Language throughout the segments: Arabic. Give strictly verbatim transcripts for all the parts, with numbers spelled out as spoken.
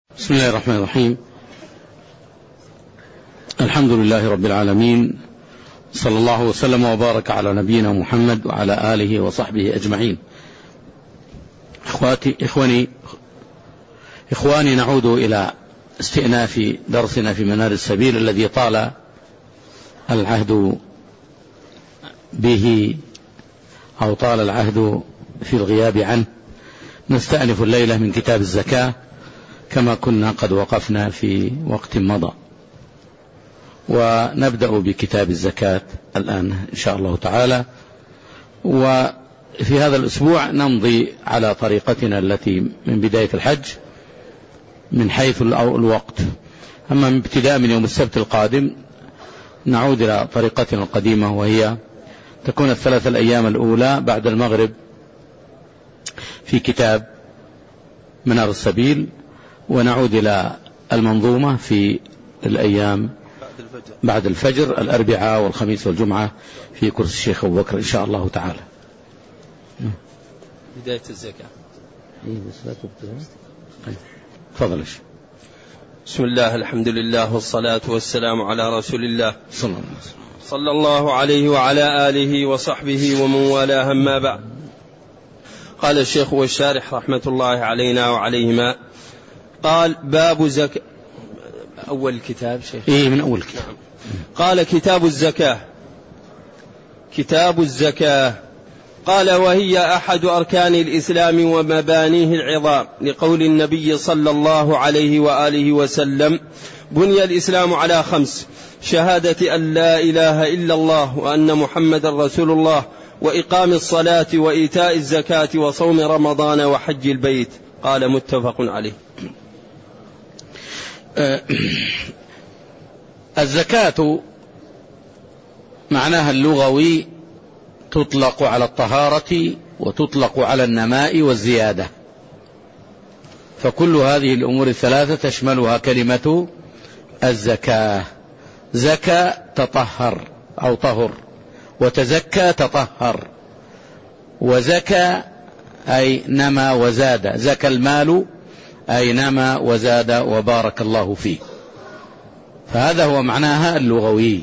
بسم الله الرحمن الرحيم. الحمد لله رب العالمين، صلى الله وسلم وبارك على نبينا محمد وعلى آله وصحبه أجمعين. إخواتي إخواني إخواني نعود إلى استئناف درسنا في منار السبيل الذي طال العهد به أو طال العهد في الغياب عنه. نستأنف الليلة من كتاب الزكاة كما كنا قد وقفنا في وقت مضى، ونبدأ بكتاب الزكاة الآن إن شاء الله تعالى. وفي هذا الأسبوع نمضي على طريقتنا التي من بداية الحج من حيث الوقت، أما من ابتداء من يوم السبت القادم نعود إلى طريقتنا القديمة، وهي تكون الثلاث الأيام الأولى بعد المغرب في كتاب منار السبيل، ونعود إلى المنظومة في الأيام بعد الفجر الأربعاء والخميس والجمعة في كرسي الشيخ أبو بكر إن شاء الله تعالى. بداية الزكاة. تفضل. بسم الله، الحمد لله والصلاة والسلام على رسول الله صلى الله عليه وسلم صلى الله عليه وعلى آله وصحبه ومن والاه، أما بعد. قال الشيخ والشارح رحمة الله علينا وعليهما، قال باب زكاة. أول الكتاب شيخ إيه من أول كتاب. قال كتاب الزكاة. كتاب الزكاة قال وهي أحد أركان الإسلام ومبانيه العظام، لقول النبي صلى الله عليه وآله وسلم: بني الإسلام على خمس: شهادة أن لا إله إلا الله وأن محمد رسول الله، وإقام الصلاة وإيتاء الزكاة وصوم رمضان وحج البيت. قال متفق عليه. الزكاة معناها اللغوي تطلق على الطهارة وتطلق على النماء والزيادة، فكل هذه الأمور الثلاثة تشملها كلمة الزكاة. زكى تطهر أو طهر، وتزكى تطهر، وزكى أي نما وزاد. زكى المال أي نما وزاد وبارك الله فيه، فهذا هو معناها اللغوي.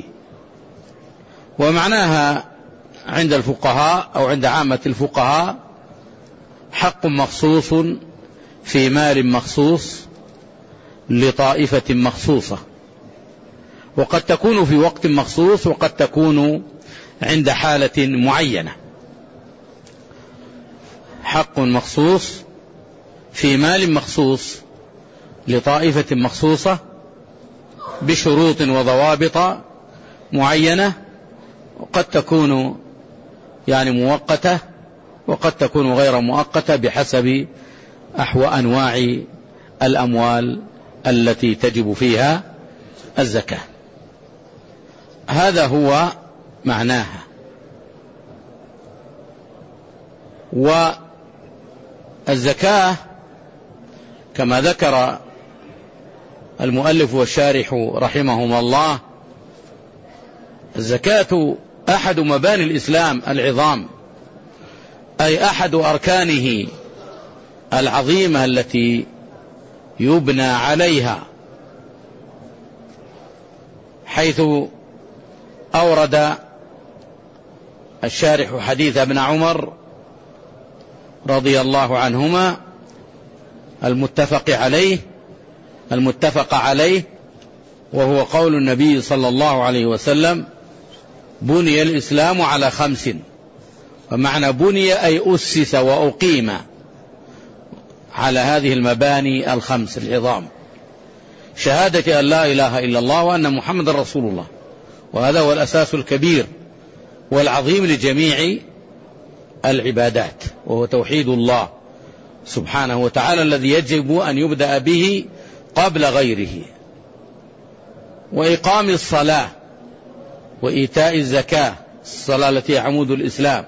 ومعناها عند الفقهاء أو عند عامة الفقهاء حق مخصوص في مال مخصوص لطائفة مخصوصة، وقد تكون في وقت مخصوص وقد تكون عند حالة معينة. حق مخصوص في مال مخصوص لطائفة مخصوصة بشروط وضوابط معينة، وقد تكون يعني مؤقتة وقد تكون غير مؤقتة بحسب أحوال أنواع الأموال التي تجب فيها الزكاة. هذا هو معناها. والزكاة كما ذكر المؤلف والشارح رحمهما الله، الزكاة أحد مباني الإسلام العظام، أي أحد أركانه العظيمة التي يبنى عليها، حيث أورد الشارح حديث ابن عمر رضي الله عنهما المتفق عليه المتفق عليه وهو قول النبي صلى الله عليه وسلم: بني الإسلام على خمس. ومعنى بني أي أسس وأقيم على هذه المباني الخمس العظام: شهادة أن لا إله إلا الله وأن محمد رسول الله، وهذا هو الأساس الكبير والعظيم لجميع العبادات، وهو توحيد الله سبحانه وتعالى الذي يجب أن يبدأ به قبل غيره. وإقام الصلاة وإيتاء الزكاة، الصلاة التي عمود الإسلام،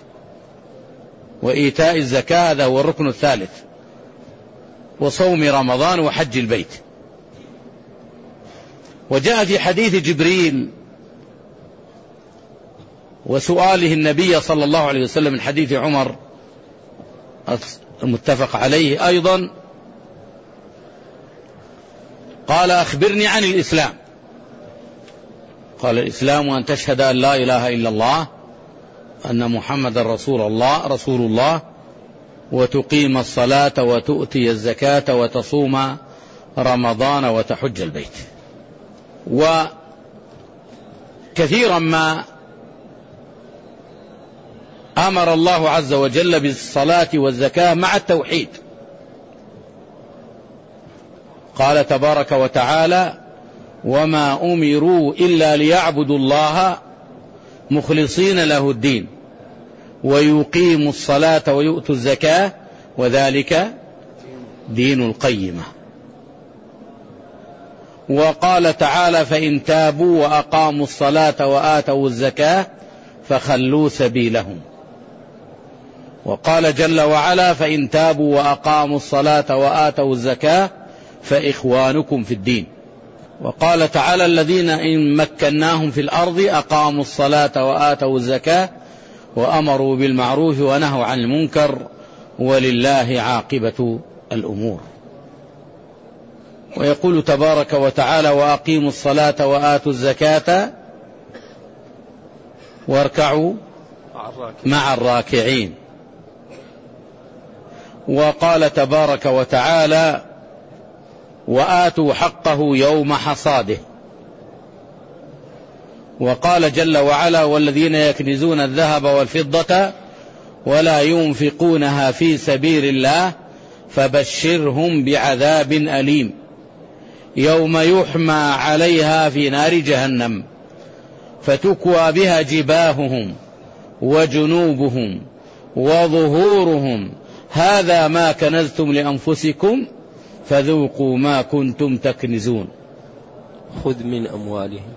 وإيتاء الزكاة هذا هو الركن الثالث، وصوم رمضان وحج البيت. وجاء في حديث جبريل وسؤاله النبي صلى الله عليه وسلم من حديث عمر المتفق عليه أيضا قال أخبرني عن الإسلام. قال الإسلام أن تشهد أن لا إله إلا الله أن محمد رسول الله رسول الله وتقيم الصلاة وتؤتي الزكاة وتصوم رمضان وتحج البيت. وكثيرا ما أمر الله عز وجل بالصلاة والزكاة مع التوحيد. قال تبارك وتعالى: وما أمروا إلا ليعبدوا الله مخلصين له الدين ويقيموا الصلاة ويؤتوا الزكاة وذلك دين القيمة. وقال تعالى: فإن تابوا وأقاموا الصلاة وآتوا الزكاة فخلوا سبيلهم. وقال جل وعلا: فإن تابوا وأقاموا الصلاة وآتوا الزكاة فإخوانكم في الدين. وقال تعالى: الذين إن مكناهم في الأرض أقاموا الصلاة وآتوا الزكاة وأمروا بالمعروف ونهوا عن المنكر ولله عاقبة الأمور. ويقول تبارك وتعالى: وأقيموا الصلاة وآتوا الزكاة واركعوا مع الراكعين. وقال تبارك وتعالى: وآتوا حقه يوم حصاده. وقال جل وعلا: والذين يكنزون الذهب والفضة ولا ينفقونها في سبيل الله فبشرهم بعذاب أليم يوم يحمى عليها في نار جهنم فتكوى بها جباههم وجنوبهم وظهورهم هذا ما كنزتم لأنفسكم فذوقوا ما كنتم تكنزون. خذ من أموالهم.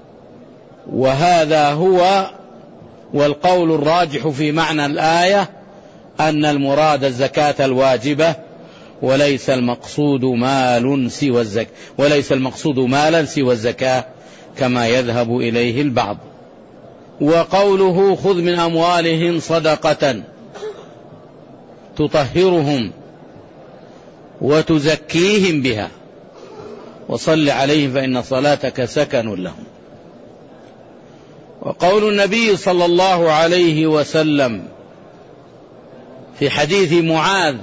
وهذا هو والقول الراجح في معنى الآية أن المراد الزكاة الواجبة وليس المقصود مال سوى الزكاة وليس المقصود مالا سوى الزكاة كما يذهب إليه البعض. وقوله: خذ من أموالهم صدقة تطهرهم وتزكيهم بها وصل عليهم فإن صلاتك سكن لهم. وقول النبي صلى الله عليه وسلم في حديث معاذ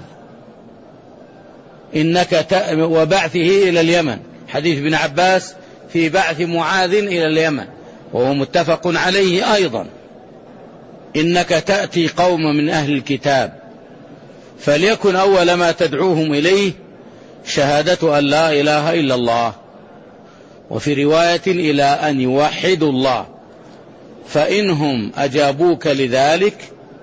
إنك وبعثه إلى اليمن، حديث ابن عباس في بعث معاذ إلى اليمن وهو متفق عليه أيضا: إنك تأتي قوم من أهل الكتاب فليكن أول ما تدعوهم إليه شهادة أن لا إله إلا الله، وفي رواية إلى أن يوحدوا الله، فإنهم أجابوك لذلك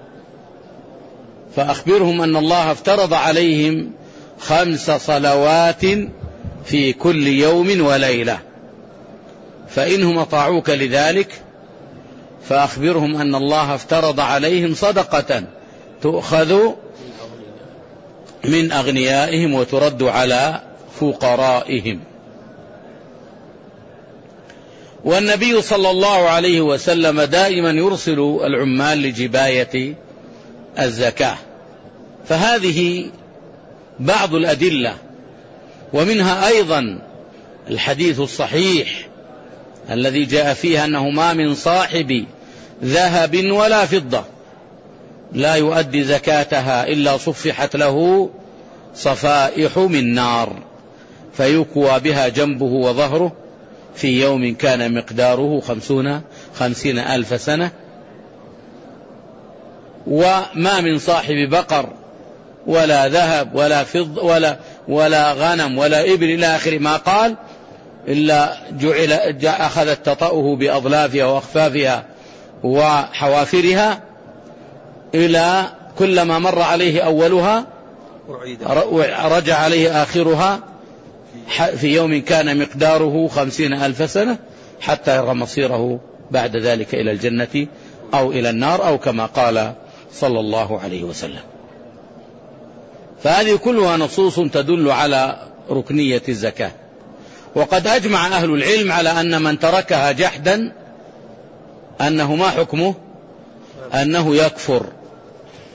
فأخبرهم أن الله افترض عليهم خمس صلوات في كل يوم وليلة، فإنهم أطاعوك لذلك فأخبرهم أن الله افترض عليهم صدقة تؤخذ من أغنيائهم وترد على فقرائهم. والنبي صلى الله عليه وسلم دائما يرسل العمال لجباية الزكاة، فهذه بعض الأدلة. ومنها أيضا الحديث الصحيح الذي جاء فيه أنه ما من صاحب ذهب ولا فضة لا يؤدي زكاتها إلا صفحت له صفائح من نار فيكوى بها جنبه وظهره في يوم كان مقداره خمسون خمسين ألف سنة. وما من صاحب بقر ولا ذهب ولا فض ولا ولا غنم ولا إبل إلى آخر ما قال إلا جعل أخذت تطأه بأضلافها وأخفافها وحوافرها إلى كلما مر عليه أولها رجع عليه آخرها في يوم كان مقداره خمسين ألف سنة حتى يرى مصيره بعد ذلك إلى الجنة أو إلى النار أو كما قال صلى الله عليه وسلم. فهذه كلها نصوص تدل على ركنية الزكاة. وقد أجمع أهل العلم على أن من تركها جحدا أنه ما حكمه؟ أنه يكفر.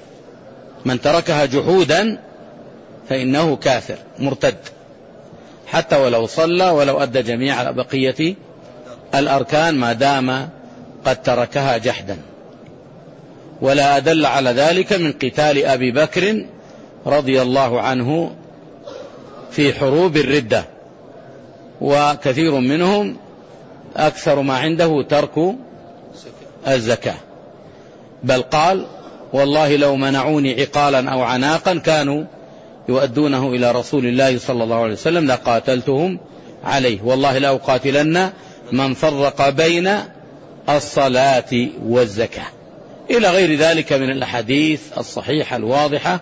من تركها جحودا فإنه كافر مرتد، حتى ولو صلى ولو أدى جميع بقية الأركان ما دام قد تركها جحدا. ولا أدل على ذلك من قتال أبي بكر رضي الله عنه في حروب الردة، وكثير منهم أكثر ما عنده ترك الزكاة، بل قال والله لو منعوني عقالا أو عناقا كانوا يؤدونه إلى رسول الله صلى الله عليه وسلم لقاتلتهم عليه، والله لا أقاتلن من فرق بين الصلاة والزكاة، إلى غير ذلك من الأحاديث الصحيحة الواضحة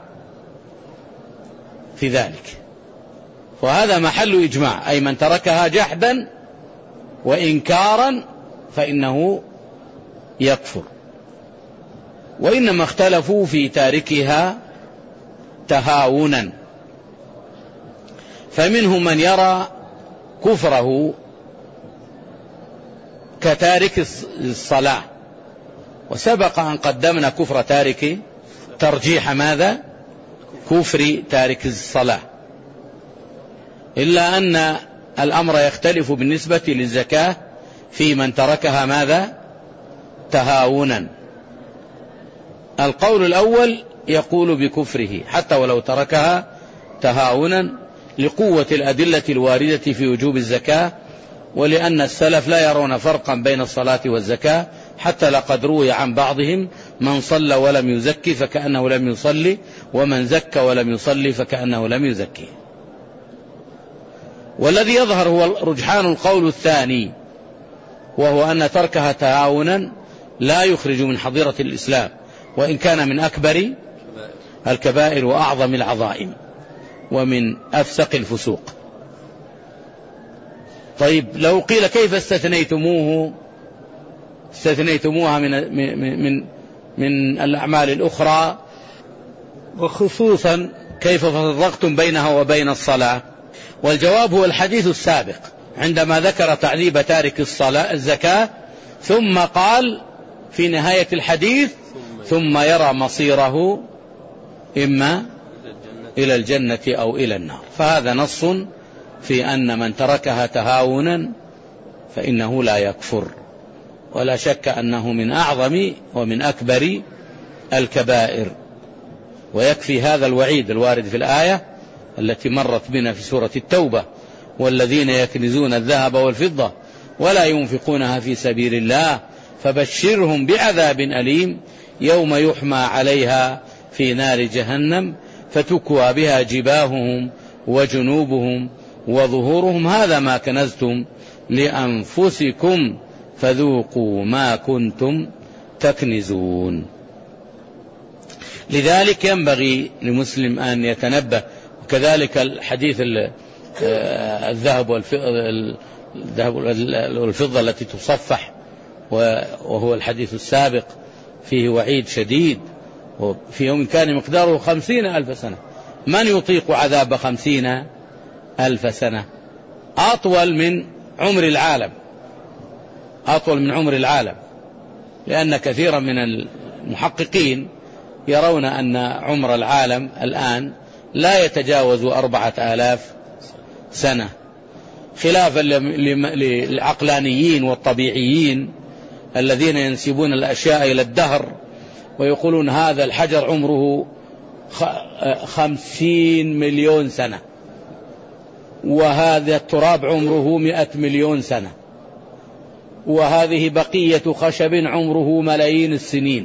في ذلك. وهذا محل إجماع، أي من تركها جحدا وإنكارا فإنه يكفر. وإنما اختلفوا في تاركها تهاونا، فمنهم من يرى كفره كتارك الصلاة، وسبق أن قدمنا كفر تارك ترجيح ماذا؟ كفر تارك الصلاة، إلا أن الأمر يختلف بالنسبة للزكاة في من تركها ماذا؟ تهاونا. القول الأول يقول بكفره حتى ولو تركها تهاونا لقوة الأدلة الواردة في وجوب الزكاة، ولأن السلف لا يرون فرقا بين الصلاة والزكاة، حتى لقد روي عن بعضهم من صلى ولم يزكي فكأنه لم يصلي، ومن زكى ولم يصلي فكأنه لم يزكي. والذي يظهر هو رجحان القول الثاني، وهو أن تركها تهاونا لا يخرج من حظيرة الإسلام، وإن كان من أكبر الكبائر وأعظم العظائم ومن أفسق الفسوق. طيب لو قيل كيف استثنيتموه استثنيتموها من من من, من الأعمال الأخرى، وخصوصا كيف فرقتم بينها وبين الصلاة؟ والجواب هو الحديث السابق عندما ذكر تعذيب تارك الصلاة الزكاة، ثم قال في نهاية الحديث ثم يرى مصيره إما إلى الجنة أو إلى النار. فهذا نص في أن من تركها تهاونا فإنه لا يكفر، ولا شك أنه من أعظم ومن أكبر الكبائر. ويكفي هذا الوعيد الوارد في الآية التي مرت بنا في سورة التوبة: والذين يكنزون الذهب والفضة ولا ينفقونها في سبيل الله فبشرهم بعذاب أليم يوم يحمى عليها في نار جهنم فتكوى بها جباههم وجنوبهم وظهورهم هذا ما كنزتم لأنفسكم فذوقوا ما كنتم تكنزون. لذلك ينبغي لمسلم أن يتنبه. وكذلك الحديث الذهب والفضة التي تصفح، وهو الحديث السابق فيه وعيد شديد، وفي يوم كان مقداره خمسين ألف سنة. من يطيق عذاب خمسين ألف سنة؟ أطول من عمر العالم، أطول من عمر العالم، لأن كثيرا من المحققين يرون أن عمر العالم الآن لا يتجاوز أربعة آلاف سنة، خلافا للعقلانيين والطبيعيين الذين ينسبون الأشياء إلى الدهر ويقولون هذا الحجر عمره خمسين مليون سنة، وهذا التراب عمره مئة مليون سنة، وهذه بقية خشب عمره ملايين السنين،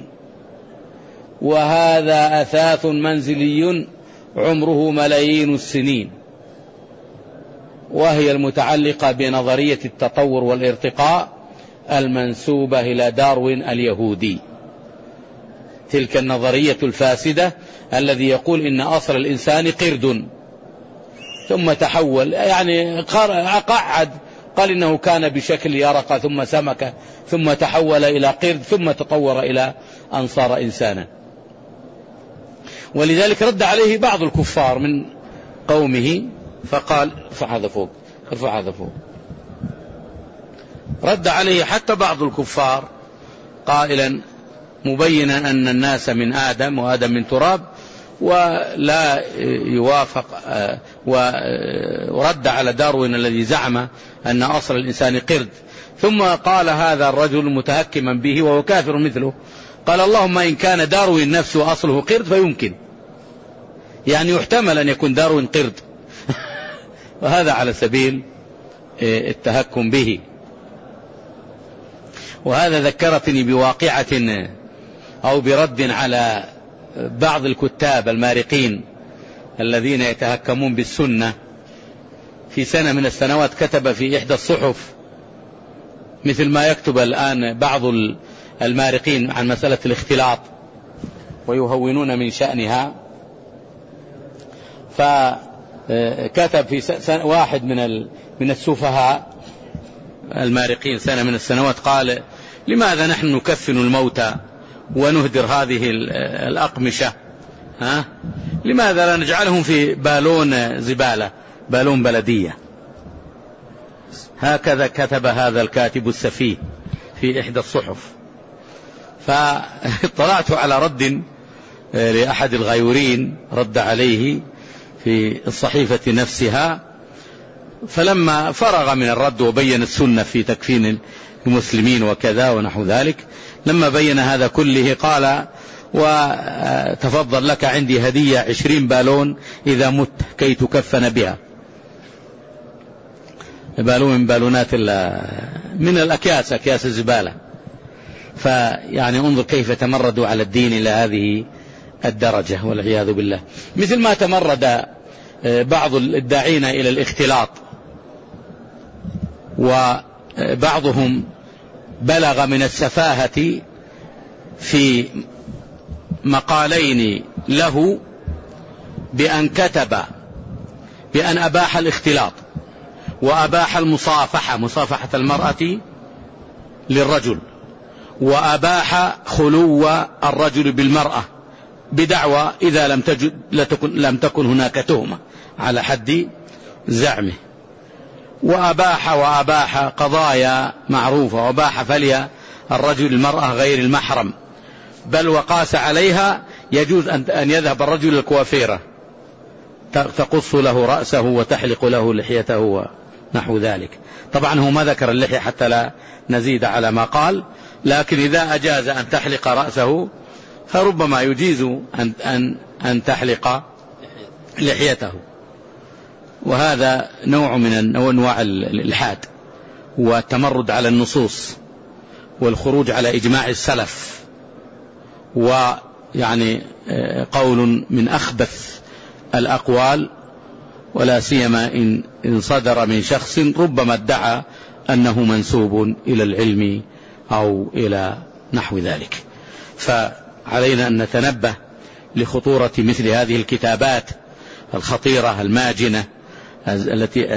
وهذا أثاث منزلي عمره ملايين السنين، وهي المتعلقة بنظرية التطور والارتقاء المنسوبة إلى داروين اليهودي، تلك النظرية الفاسدة الذي يقول إن أصل الإنسان قرد ثم تحول، يعني قعد قال إنه كان بشكل يرقة ثم سمكة ثم تحول إلى قرد ثم تطور إلى أن صار إنسانا. ولذلك رد عليه بعض الكفار من قومه فقال ارفع هذا فوق ارفع هذا فوق رد عليه حتى بعض الكفار قائلا مبينا أن الناس من آدم وآدم من تراب، ولا يوافق، ورد على داروين الذي زعم أن أصل الإنسان قرد. ثم قال هذا الرجل متهكما به وهو كافر مثله، قال اللهم إن كان داروين نفسه أصله قرد فيمكن، يعني يحتمل أن يكون داروين قرد وهذا على سبيل التهكم به. وهذا ذكرتني بواقعة أو برد على بعض الكتاب المارقين الذين يتهكمون بالسنة. في سنة من السنوات كتب في إحدى الصحف مثل ما يكتب الآن بعض المارقين عن مسألة الاختلاط ويهونون من شأنها، فكتب في واحد من من السفهاء المارقين سنة من السنوات قال لماذا نحن نكفن الموتى ونهدر هذه الأقمشة؟ ها؟ لماذا لا نجعلهم في بالون زبالة، بالون بلدية؟ هكذا كتب هذا الكاتب السفيه في إحدى الصحف. فاطلعت على رد لأحد الغيورين رد عليه في الصحيفة نفسها، فلما فرغ من الرد وبين السنة في تكفين المسلمين وكذا ونحو ذلك، لما بين هذا كله قال وتفضل لك عندي هدية عشرين بالون إذا مت كي تكفن بها. بالون من بالونات من الأكياس، أكياس الزبالة. فيعني انظر كيف تمردوا على الدين إلى هذه الدرجة والعياذ بالله. مثل ما تمرد بعض الداعين إلى الاختلاط، وبعضهم بلغ من السفاهة في مقالين له بأن كتب بأن أباح الاختلاط وأباح المصافحة، مصافحة المرأة للرجل، وأباح خلو الرجل بالمرأة بدعوى إذا لم تجد لم تكن هناك تهمة على حد زعمه، وأباح وأباح قضايا معروفة، وأباح فلي الرجل المرأة غير المحرم، بل وقاس عليها يجوز أن يذهب الرجل الكوافيرة تقص له رأسه وتحلق له لحيته ونحو ذلك. طبعا هو ما ذكر اللحية حتى لا نزيد على ما قال، لكن إذا أجاز أن تحلق رأسه فربما يجيز أن, أن, أن تحلق لحيته. وهذا نوع من أنواع الإلحاد والتمرد على النصوص والخروج على إجماع السلف، ويعني قول من أخبث الأقوال، ولا سيما إن, إن صدر من شخص ربما ادعى أنه منسوب إلى العلم أو إلى نحو ذلك. فعلينا أن نتنبه لخطورة مثل هذه الكتابات الخطيرة الماجنة التي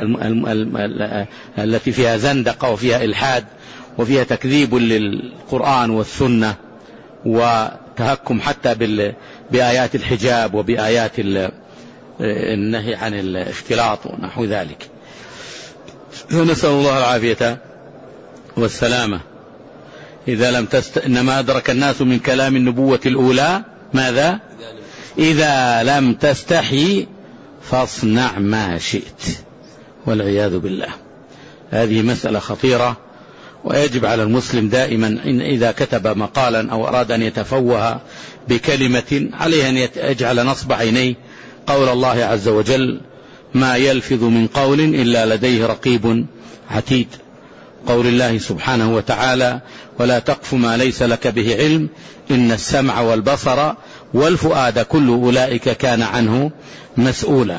التي فيها زندقة وفيها إلحاد وفيها تكذيب للقرآن والسنة وتهكم حتى بآيات الحجاب وبآيات النهي عن الاختلاط ونحو ذلك. نسأل الله العافية والسلامة. إذا لم تست... إنما أدرك الناس من كلام النبوة الأولى ماذا؟ إذا لم تستحي فاصنع ما شئت، والعياذ بالله. هذه مسألة خطيرة، ويجب على المسلم دائما إن إذا كتب مقالا أو أراد أن يتفوه بكلمة عليه أن يجعل نصب عينيه قول الله عز وجل: ما يلفظ من قول إلا لديه رقيب عتيد. قول الله سبحانه وتعالى: ولا تقف ما ليس لك به علم إن السمع والبصر والفؤاد كل أولئك كان عنه مسؤولا.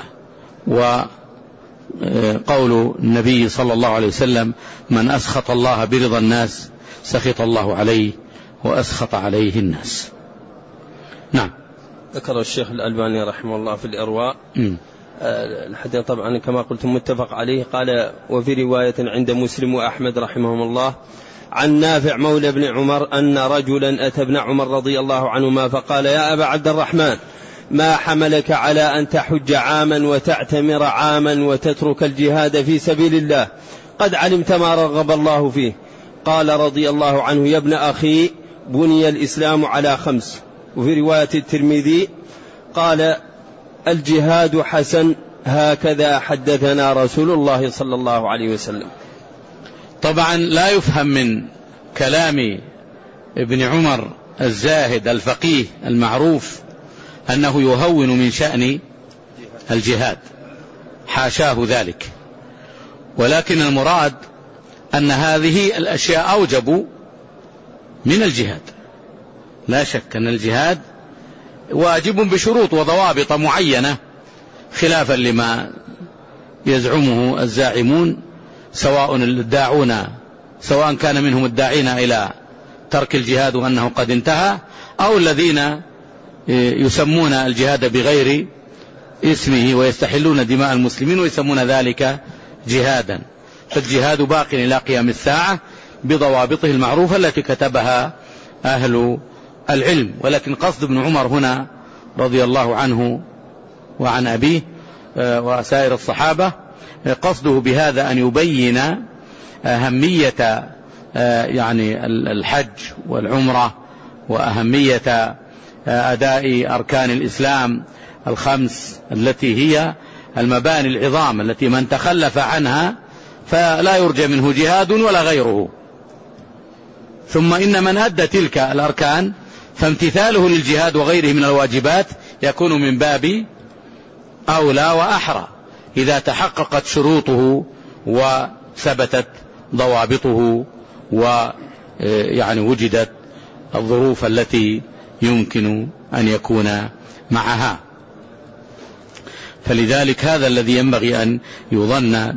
وقول النبي صلى الله عليه وسلم: من أسخط الله برضا الناس سخط الله عليه وأسخط عليه الناس. نعم. ذكر الشيخ الألباني رحمه الله في الإرواء م. الحديث طبعا كما قلت متفق عليه. قال: وفي رواية عند مسلم وأحمد رحمهم الله عن نافع مولى ابن عمر أن رجلا أتى ابن عمر رضي الله عنهما فقال: يا أبا عبد الرحمن، ما حملك على أن تحج عاما وتعتمر عاما وتترك الجهاد في سبيل الله؟ قد علمت ما رغب الله فيه. قال رضي الله عنه: يا ابن أخي، بني الإسلام على خمس. وفي رواية الترمذي: قال الجهاد حسن هكذا حدثنا رسول الله صلى الله عليه وسلم. طبعا لا يفهم من كلام ابن عمر الزاهد الفقيه المعروف أنه يهون من شأن الجهاد، حاشاه ذلك، ولكن المراد أن هذه الأشياء أوجب من الجهاد. لا شك أن الجهاد واجب بشروط وضوابط معينة، خلافا لما يزعمه الزاعمون، سواء الداعون سواء كان منهم الداعين إلى ترك الجهاد وأنه قد انتهى، أو الذين يسمون الجهاد بغير اسمه ويستحلون دماء المسلمين ويسمون ذلك جهادا. فالجهاد باق إلى قيام الساعة بضوابطه المعروفة التي كتبها أهل العلم. ولكن قصد ابن عمر هنا رضي الله عنه وعن أبيه وسائر الصحابة، قصده بهذا أن يبين أهمية يعني الحج والعمرة وأهمية أداء أركان الإسلام الخمس التي هي المباني العظام التي من تخلف عنها فلا يرجى منه جهاد ولا غيره. ثم إن من أدى تلك الأركان فامتثاله للجهاد وغيره من الواجبات يكون من باب أولى وأحرى إذا تحققت شروطه وثبتت ضوابطه ويعني وجدت الظروف التي يمكن أن يكون معها. فلذلك هذا الذي ينبغي أن يظن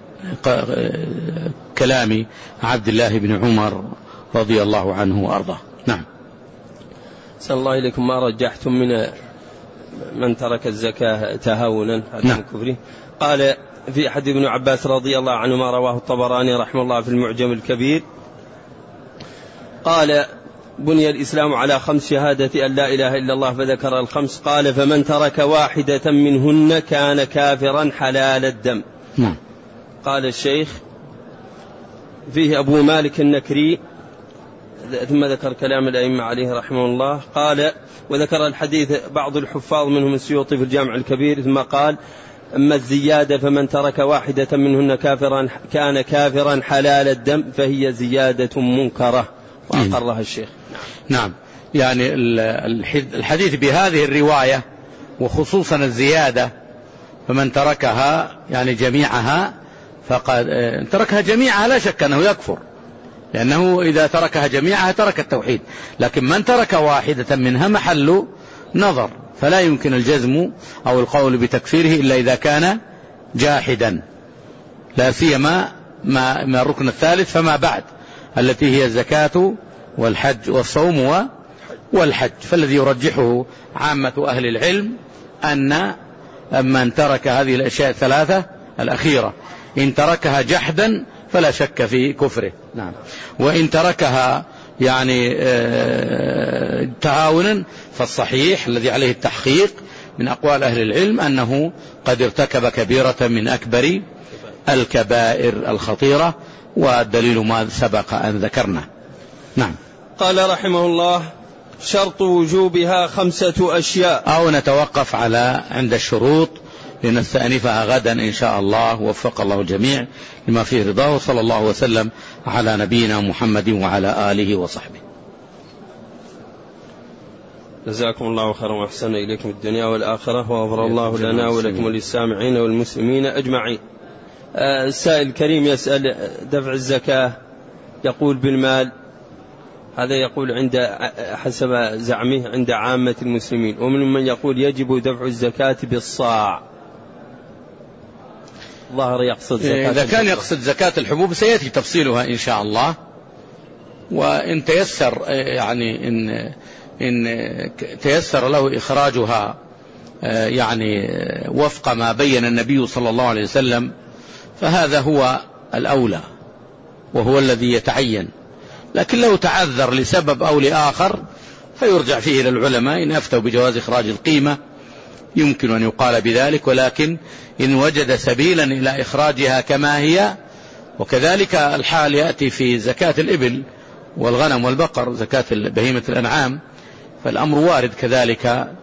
بكلام عبد الله بن عمر رضي الله عنه وأرضاه. نعم. صلى الله إليكم. ما رجحتم من من ترك الزكاة تهاونا عدم كفره؟ قال في حديث ابن عباس رضي الله عنه ما رواه الطبراني رحمه الله في المعجم الكبير، قال بني الإسلام على خمس شهادة أن لا إله إلا الله فذكر الخمس، قال فمن ترك واحدة منهن كان كافرا حلال الدم. نعم. قال الشيخ فيه أبو مالك النكري، ثم ذكر كلام الأئمة عليه رحمه الله، قال وذكر الحديث بعض الحفاظ منهم السيوطي في الجامع الكبير، ثم قال أما الزيادة فمن ترك واحدة منهن كافرا كان كافرا حلال الدم فهي زيادة منكرة، وأقرها الشيخ. نعم. يعني الحديث بهذه الرواية وخصوصا الزيادة فمن تركها يعني جميعها فقد تركها جميعها لا شك أنه يكفر، لأنه إذا تركها جميعها ترك التوحيد، لكن من ترك واحدة منها محل نظر، فلا يمكن الجزم أو القول بتكفيره إلا إذا كان جاحدا، لا سيما ما ما الركن الثالث فما بعد التي هي الزكاة والحج والصوم والحج. فالذي يرجحه عامة أهل العلم أن من ترك هذه الأشياء الثلاثة الأخيرة إن تركها جحدا فلا شك في كفره. نعم. وإن تركها يعني تهاونا فالصحيح الذي عليه التحقيق من أقوال أهل العلم أنه قد ارتكب كبيرة من أكبر الكبائر الخطيرة، والدليل ما سبق أن ذكرنا. نعم. قال رحمه الله شرط وجوبها خمسة أشياء. أو نتوقف على عند الشروط لنستأنفها غدا إن شاء الله، وفق الله الجميع لما فيه رضاه، صلى الله وسلم على نبينا محمد وعلى آله وصحبه. جزاكم الله خيرا وأحسن إليكم الدنيا والآخرة، وغفر الله لنا ولكم وللسامعين والمسلمين أجمعين. السائل الكريم يسأل دفع الزكاة، يقول بالمال، هذا يقول عند حسب زعمه عند عامة المسلمين، ومن من يقول يجب دفع الزكاة بالصاع. ظاهر يقصد زكاة إذا كان يقصد زكاة الحبوب سيأتي تفصيلها إن شاء الله، وإن تيسر يعني إن إن تيسر له إخراجها يعني وفق ما بين النبي صلى الله عليه وسلم فهذا هو الأولى وهو الذي يتعين، لكن لو تعذر لسبب أو لآخر فيرجع فيه إلى العلماء، إن أفتوا بجواز إخراج القيمة يمكن أن يقال بذلك، ولكن إن وجد سبيلا إلى إخراجها كما هي. وكذلك الحال يأتي في زكاة الإبل والغنم والبقر، زكاة بهيمة الأنعام، فالأمر وارد كذلك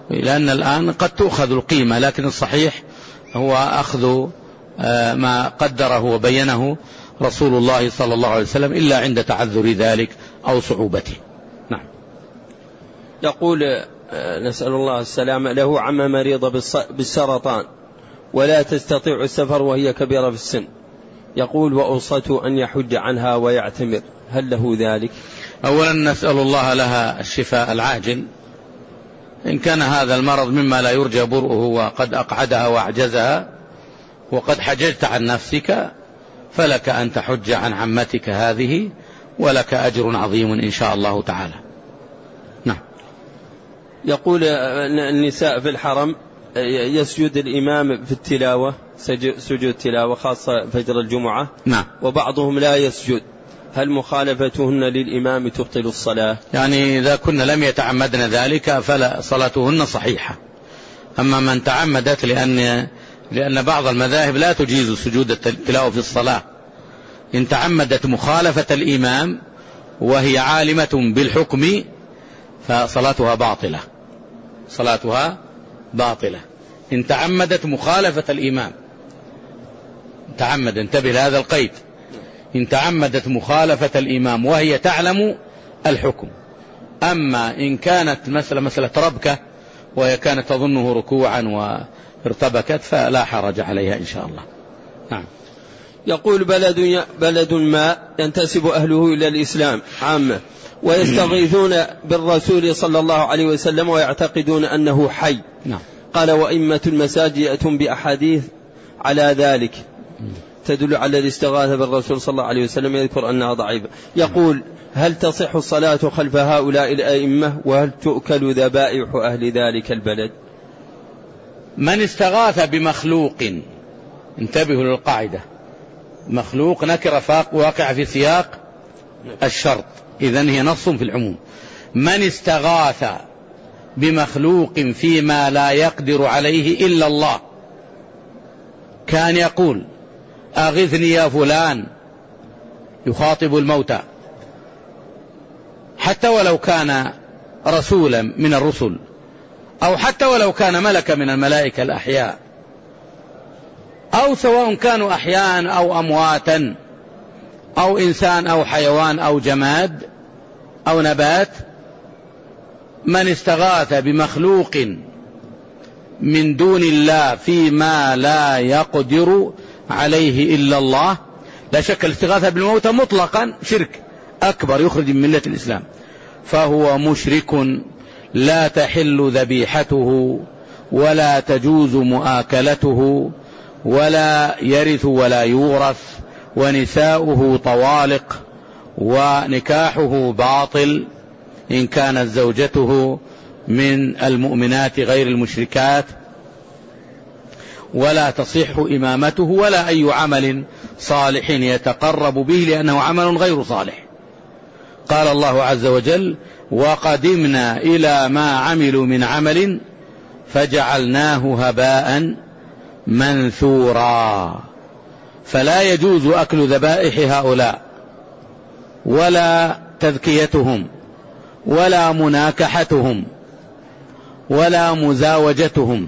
لأن الآن قد تؤخذ القيمة، لكن الصحيح هو أخذ ما قدره وبينه رسول الله صلى الله عليه وسلم إلا عند تعذر ذلك أو صعوبته. نعم. يقول نسأل الله السلامة، له عمة مريضة بالسرطان ولا تستطيع السفر وهي كبيرة في السن، يقول وأوصته أن يحج عنها ويعتمر، هل له ذلك؟ أولا نسأل الله لها الشفاء العاجل. إن كان هذا المرض مما لا يرجى برؤه وقد أقعدها وأعجزها وقد حججت عن نفسك، فلك أن تحج عن عمتك هذه ولك أجر عظيم إن شاء الله تعالى. نعم. يقول النساء في الحرم يسجد الإمام في التلاوة سجود تلاوة خاصة فجر الجمعة، نعم، وبعضهم لا يسجد، هل مخالفتهن للإمام تبطل الصلاة؟ يعني إذا كن لم يتعمدن ذلك فلا صلاتهن صحيحة. أما من تعمدت، لأن لأن بعض المذاهب لا تجيز سجود التلاوة في الصلاة، إن تعمدت مخالفة الإمام وهي عالمة بالحكم فصلاتها باطلة، صلاتها باطلة إن تعمدت مخالفة الإمام. تعمد، انتبه لهذا القيد، إن تعمدت مخالفة الإمام وهي تعلم الحكم. أما إن كانت مثل مسألة ربكة وهي كانت تظنه ركوعا وارتبكت فلا حرج عليها إن شاء الله. نعم. يقول بلد, بلد ما ينتسب أهله إلى الإسلام عامة ويستغيثون بالرسول صلى الله عليه وسلم ويعتقدون أنه حي. نعم. قال وإمة المساجد يأتون بأحاديث على ذلك تدل على الاستغاثة بالرسول صلى الله عليه وسلم، يذكر أنها ضعيفة. يقول هل تصح الصلاة خلف هؤلاء الأئمة، وهل تؤكل ذبائح أهل ذلك البلد؟ من استغاث بمخلوق، انتبهوا للقاعدة، مخلوق نكر فاق واقع في سياق الشرط، إذن هي نص في العموم. من استغاث بمخلوق فيما لا يقدر عليه إلا الله، كان يقول أغثني يا فلان، يخاطب الموتى، حتى ولو كان رسولا من الرسل أو حتى ولو كان ملكا من الملائكة الأحياء، أو سواء كانوا أحياء أو أمواتا أو إنسان أو حيوان أو جماد أو نبات. من استغاث بمخلوق من دون الله فيما لا يقدر عليه إلا الله، لا شك الاستغاثة بالموتى مطلقا شرك أكبر يخرج من ملة الإسلام، فهو مشرك لا تحل ذبيحته ولا تجوز مؤاكلته ولا يرث ولا يورث، ونساؤه طوالق ونكاحه باطل إن كانت زوجته من المؤمنات غير المشركات، ولا تصح إمامته ولا أي عمل صالح يتقرب به لأنه عمل غير صالح. قال الله عز وجل وقدمنا إلى ما عملوا من عمل فجعلناه هباء منثورا. فلا يجوز أكل ذبائح هؤلاء ولا تذكيتهم ولا مناكحتهم ولا مزاوجتهم،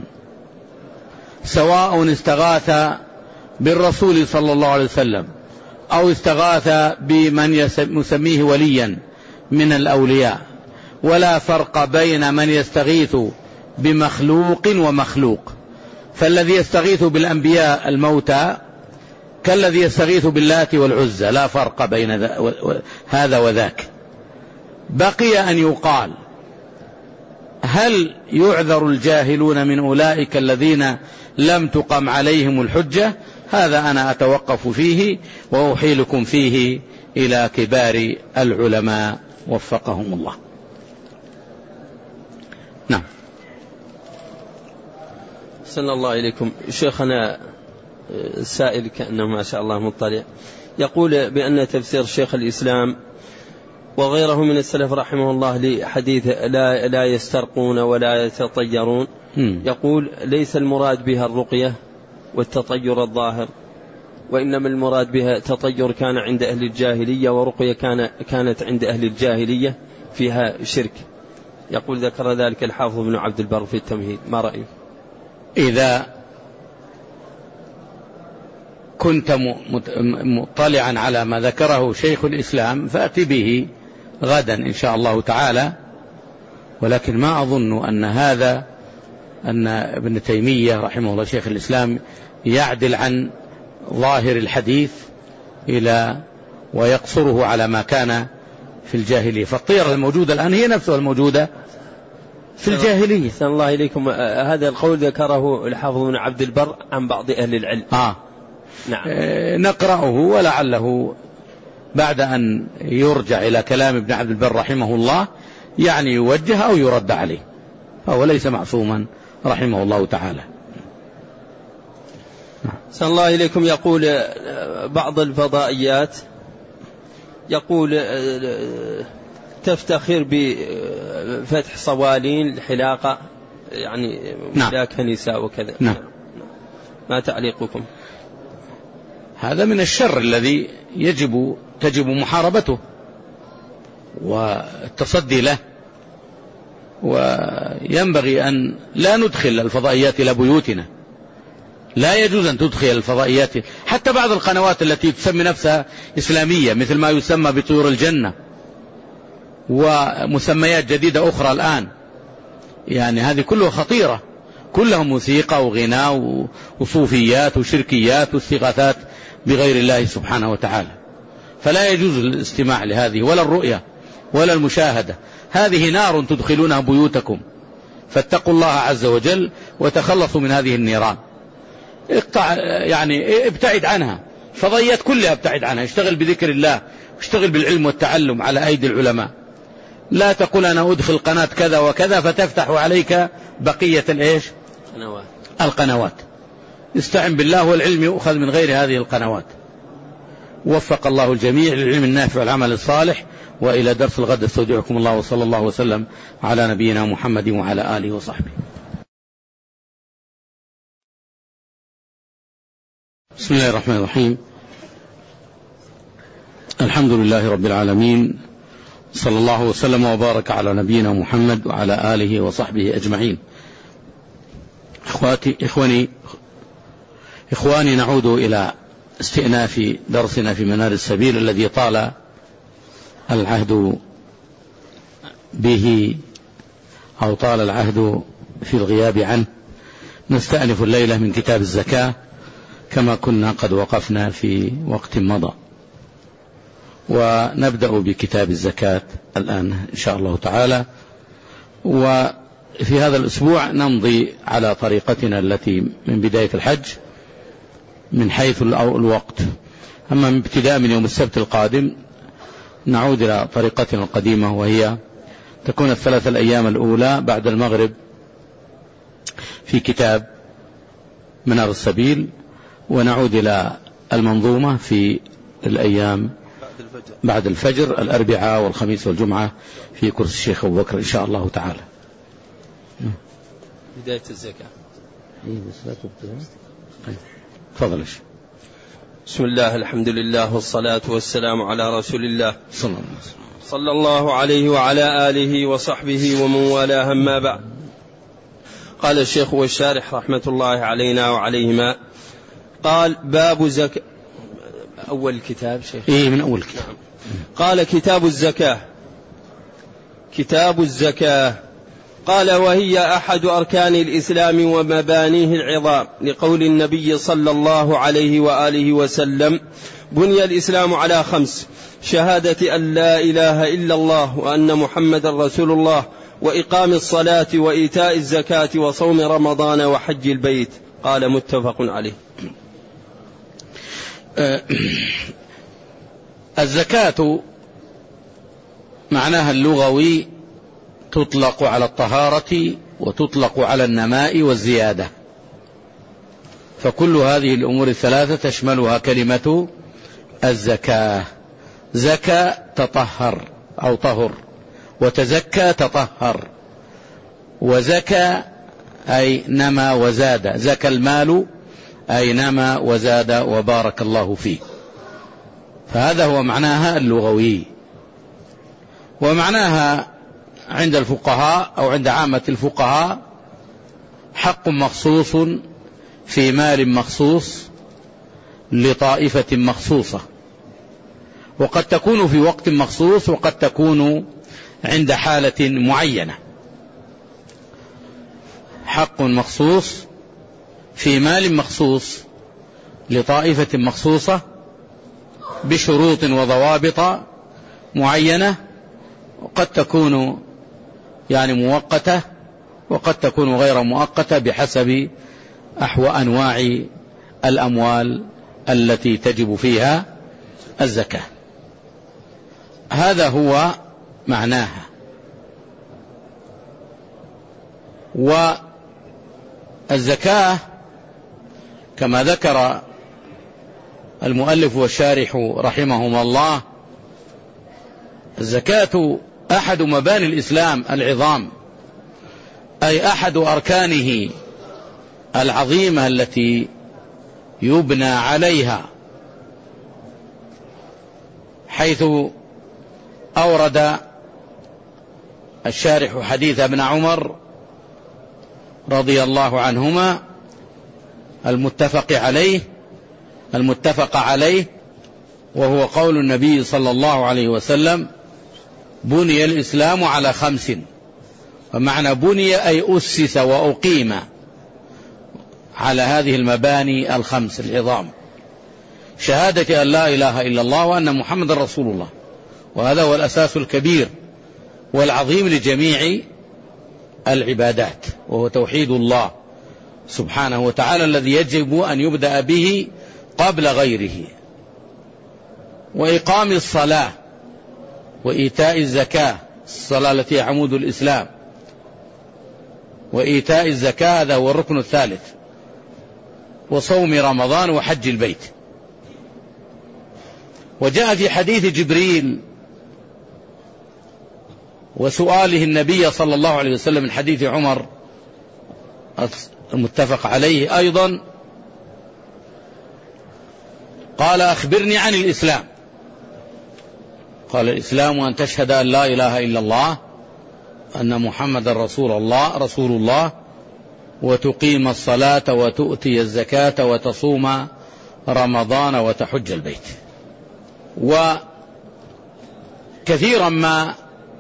سواء استغاث بالرسول صلى الله عليه وسلم أو استغاث بمن يسميه وليا من الأولياء، ولا فرق بين من يستغيث بمخلوق ومخلوق. فالذي يستغيث بالأنبياء الموتى كالذي يستغيث باللات والعزى، لا فرق بين هذا وذاك. بقي أن يقال هل يعذر الجاهلون من أولئك الذين لم تقم عليهم الحجة؟ هذا أنا أتوقف فيه وأحيلكم فيه إلى كبار العلماء وفقهم الله. نعم. صلى الله إليكم. شيخنا السائل كأنه ما شاء الله مطلع، يقول بأن تفسير شيخ الإسلام وغيره من السلف رحمه الله لحديث لا, لا يسترقون ولا يتطيرون، يقول ليس المراد بها الرقية والتطير الظاهر، وإنما المراد بها تطير كان عند أهل الجاهلية ورقية كان كانت عند أهل الجاهلية فيها شرك. يقول ذكر ذلك الحافظ بن عبد البر في التمهيد، ما رأيه؟ إذا كنت مطلعا على ما ذكره شيخ الإسلام فأتي به غدا إن شاء الله تعالى، ولكن ما أظن أن هذا أن ابن تيمية رحمه الله شيخ الإسلام يعدل عن ظاهر الحديث إلى ويقصره على ما كان في الجاهلية، فالطيرة الموجودة الآن هي نفسها الموجودة في الجاهلية. أحسن الله إليكم. هذا القول ذكره الحافظ بن عبد البر عن بعض أهل العلم. آه. نعم. آه نقرأه ولعله بعد أن يرجع إلى كلام ابن عبد البر رحمه الله يعني يوجه أو يرد عليه، فهو ليس معصوما رحمه الله تعالى. أحسن الله إليكم. يقول بعض الفضائيات يقول تفتخر بفتح صوالين الحلاقة يعني ملاك نساء وكذا. نعم. ما تعليقكم؟ هذا من الشر الذي يجب تجب محاربته والتصدي له، وينبغي أن لا ندخل الفضائيات إلى بيوتنا، لا يجوز أن تدخل الفضائيات. حتى بعض القنوات التي تسمي نفسها إسلامية مثل ما يسمى بطيور الجنة ومسميات جديدة أخرى الآن، يعني هذه كلها خطيرة، كلها موسيقى وغناء وصوفيات وشركيات واستغاثات بغير الله سبحانه وتعالى، فلا يجوز الاستماع لهذه ولا الرؤية ولا المشاهدة. هذه نار تدخلونها بيوتكم، فاتقوا الله عز وجل وتخلصوا من هذه النيران. اقطع يعني ابتعد عنها، فضيات كلها ابتعد عنها، اشتغل بذكر الله، اشتغل بالعلم والتعلم على أيدي العلماء. لا تقول أنا أدخل قناة كذا وكذا فتفتح عليك بقية الإيش قنوات. القنوات. استعن بالله والعلم يؤخذ من غير هذه القنوات. وفق الله الجميع للعلم النافع والعمل الصالح. وإلى درس الغد استودعكم الله، وصلى الله وسلم على نبينا محمد وعلى آله وصحبه. بسم الله الرحمن الرحيم. الحمد لله رب العالمين، صلى الله وسلم وبارك على نبينا محمد وعلى آله وصحبه أجمعين. إخواتي إخواني إخواني نعود إلى استئناف درسنا في منار السبيل الذي طال العهد به أو طال العهد في الغياب عنه. نستأنف الليلة من كتاب الزكاة كما كنا قد وقفنا في وقت مضى، ونبدأ بكتاب الزكاة الآن إن شاء الله تعالى. وفي هذا الأسبوع نمضي على طريقتنا التي من بداية الحج من حيث الوقت، أما من ابتداء من يوم السبت القادم نعود إلى طريقتنا القديمة، وهي تكون الثلاث الأيام الأولى بعد المغرب في كتاب منار السبيل، ونعود إلى المنظومة في الأيام بعد الفجر الأربعاء والخميس والجمعة في كرسي الشيخ أبو بكر إن شاء الله تعالى. بداية الزكاة. تفضل. بسم الله، الحمد لله والصلاة والسلام على رسول الله صلى الله عليه وسلم صلى الله عليه وعلى آله وصحبه ومن والاه، أما بعد. قال الشيخ والشارح رحمة الله علينا وعليهما، قال باب زكاة. أول الكتاب شيخ. إيه من أول كتاب. قال كتاب الزكاة. كتاب الزكاة. قال وهي أحد أركان الإسلام ومبانيه العظام، لقول النبي صلى الله عليه وآله وسلم بني الإسلام على خمس: شهادة أن لا إله إلا الله وأن محمد رسول الله، وإقام الصلاة وإيتاء الزكاة وصوم رمضان وحج البيت. قال متفق عليه. الزكاة معناها اللغوي تطلق على الطهارة وتطلق على النماء والزيادة، فكل هذه الأمور الثلاثة تشملها كلمة الزكاة. زكى تطهر أو طهر، وتزكى تطهر، وزكى أي نما وزاد. زكى المال أي نما وزاد وبارك الله فيه، فهذا هو معناها اللغوي. ومعناها عند الفقهاء أو عند عامة الفقهاء حق مخصوص في مال مخصوص لطائفة مخصوصة، وقد تكون في وقت مخصوص وقد تكون عند حالة معينة. حق مخصوص في مال مخصوص لطائفة مخصوصة بشروط وضوابط معينة، وقد تكون يعني مؤقتة وقد تكون غير مؤقتة بحسب أحوال أنواع الأموال التي تجب فيها الزكاة. هذا هو معناها. والزكاة كما ذكر المؤلف والشارح رحمهما الله، الزكاة أحد مباني الإسلام العظام، أي أحد أركانه العظيمة التي يبنى عليها، حيث أورد الشارح حديث ابن عمر رضي الله عنهما المتفق عليه المتفق عليه وهو قول النبي صلى الله عليه وسلم: بني الإسلام على خمس. ومعنى بني أي أسس وأقيم على هذه المباني الخمس العظام: شهادة أن لا إله إلا الله وأن محمد رسول الله، وهذا هو الأساس الكبير والعظيم لجميع العبادات، وهو توحيد الله سبحانه وتعالى الذي يجب أن يبدأ به قبل غيره، وإقام الصلاة وإيتاء الزكاة، الصلاة التي عمود الإسلام، وإيتاء الزكاة هذا هو الركن الثالث، وصوم رمضان وحج البيت. وجاء في حديث جبريل وسؤاله النبي صلى الله عليه وسلم من حديث عمر المتفق عليه أيضا، قال: أخبرني عن الإسلام. قال: الإسلام أن تشهد أن لا إله إلا الله أن محمد رسول الله رسول الله وتقيم الصلاة وتؤتي الزكاة وتصوم رمضان وتحج البيت. وكثيرا ما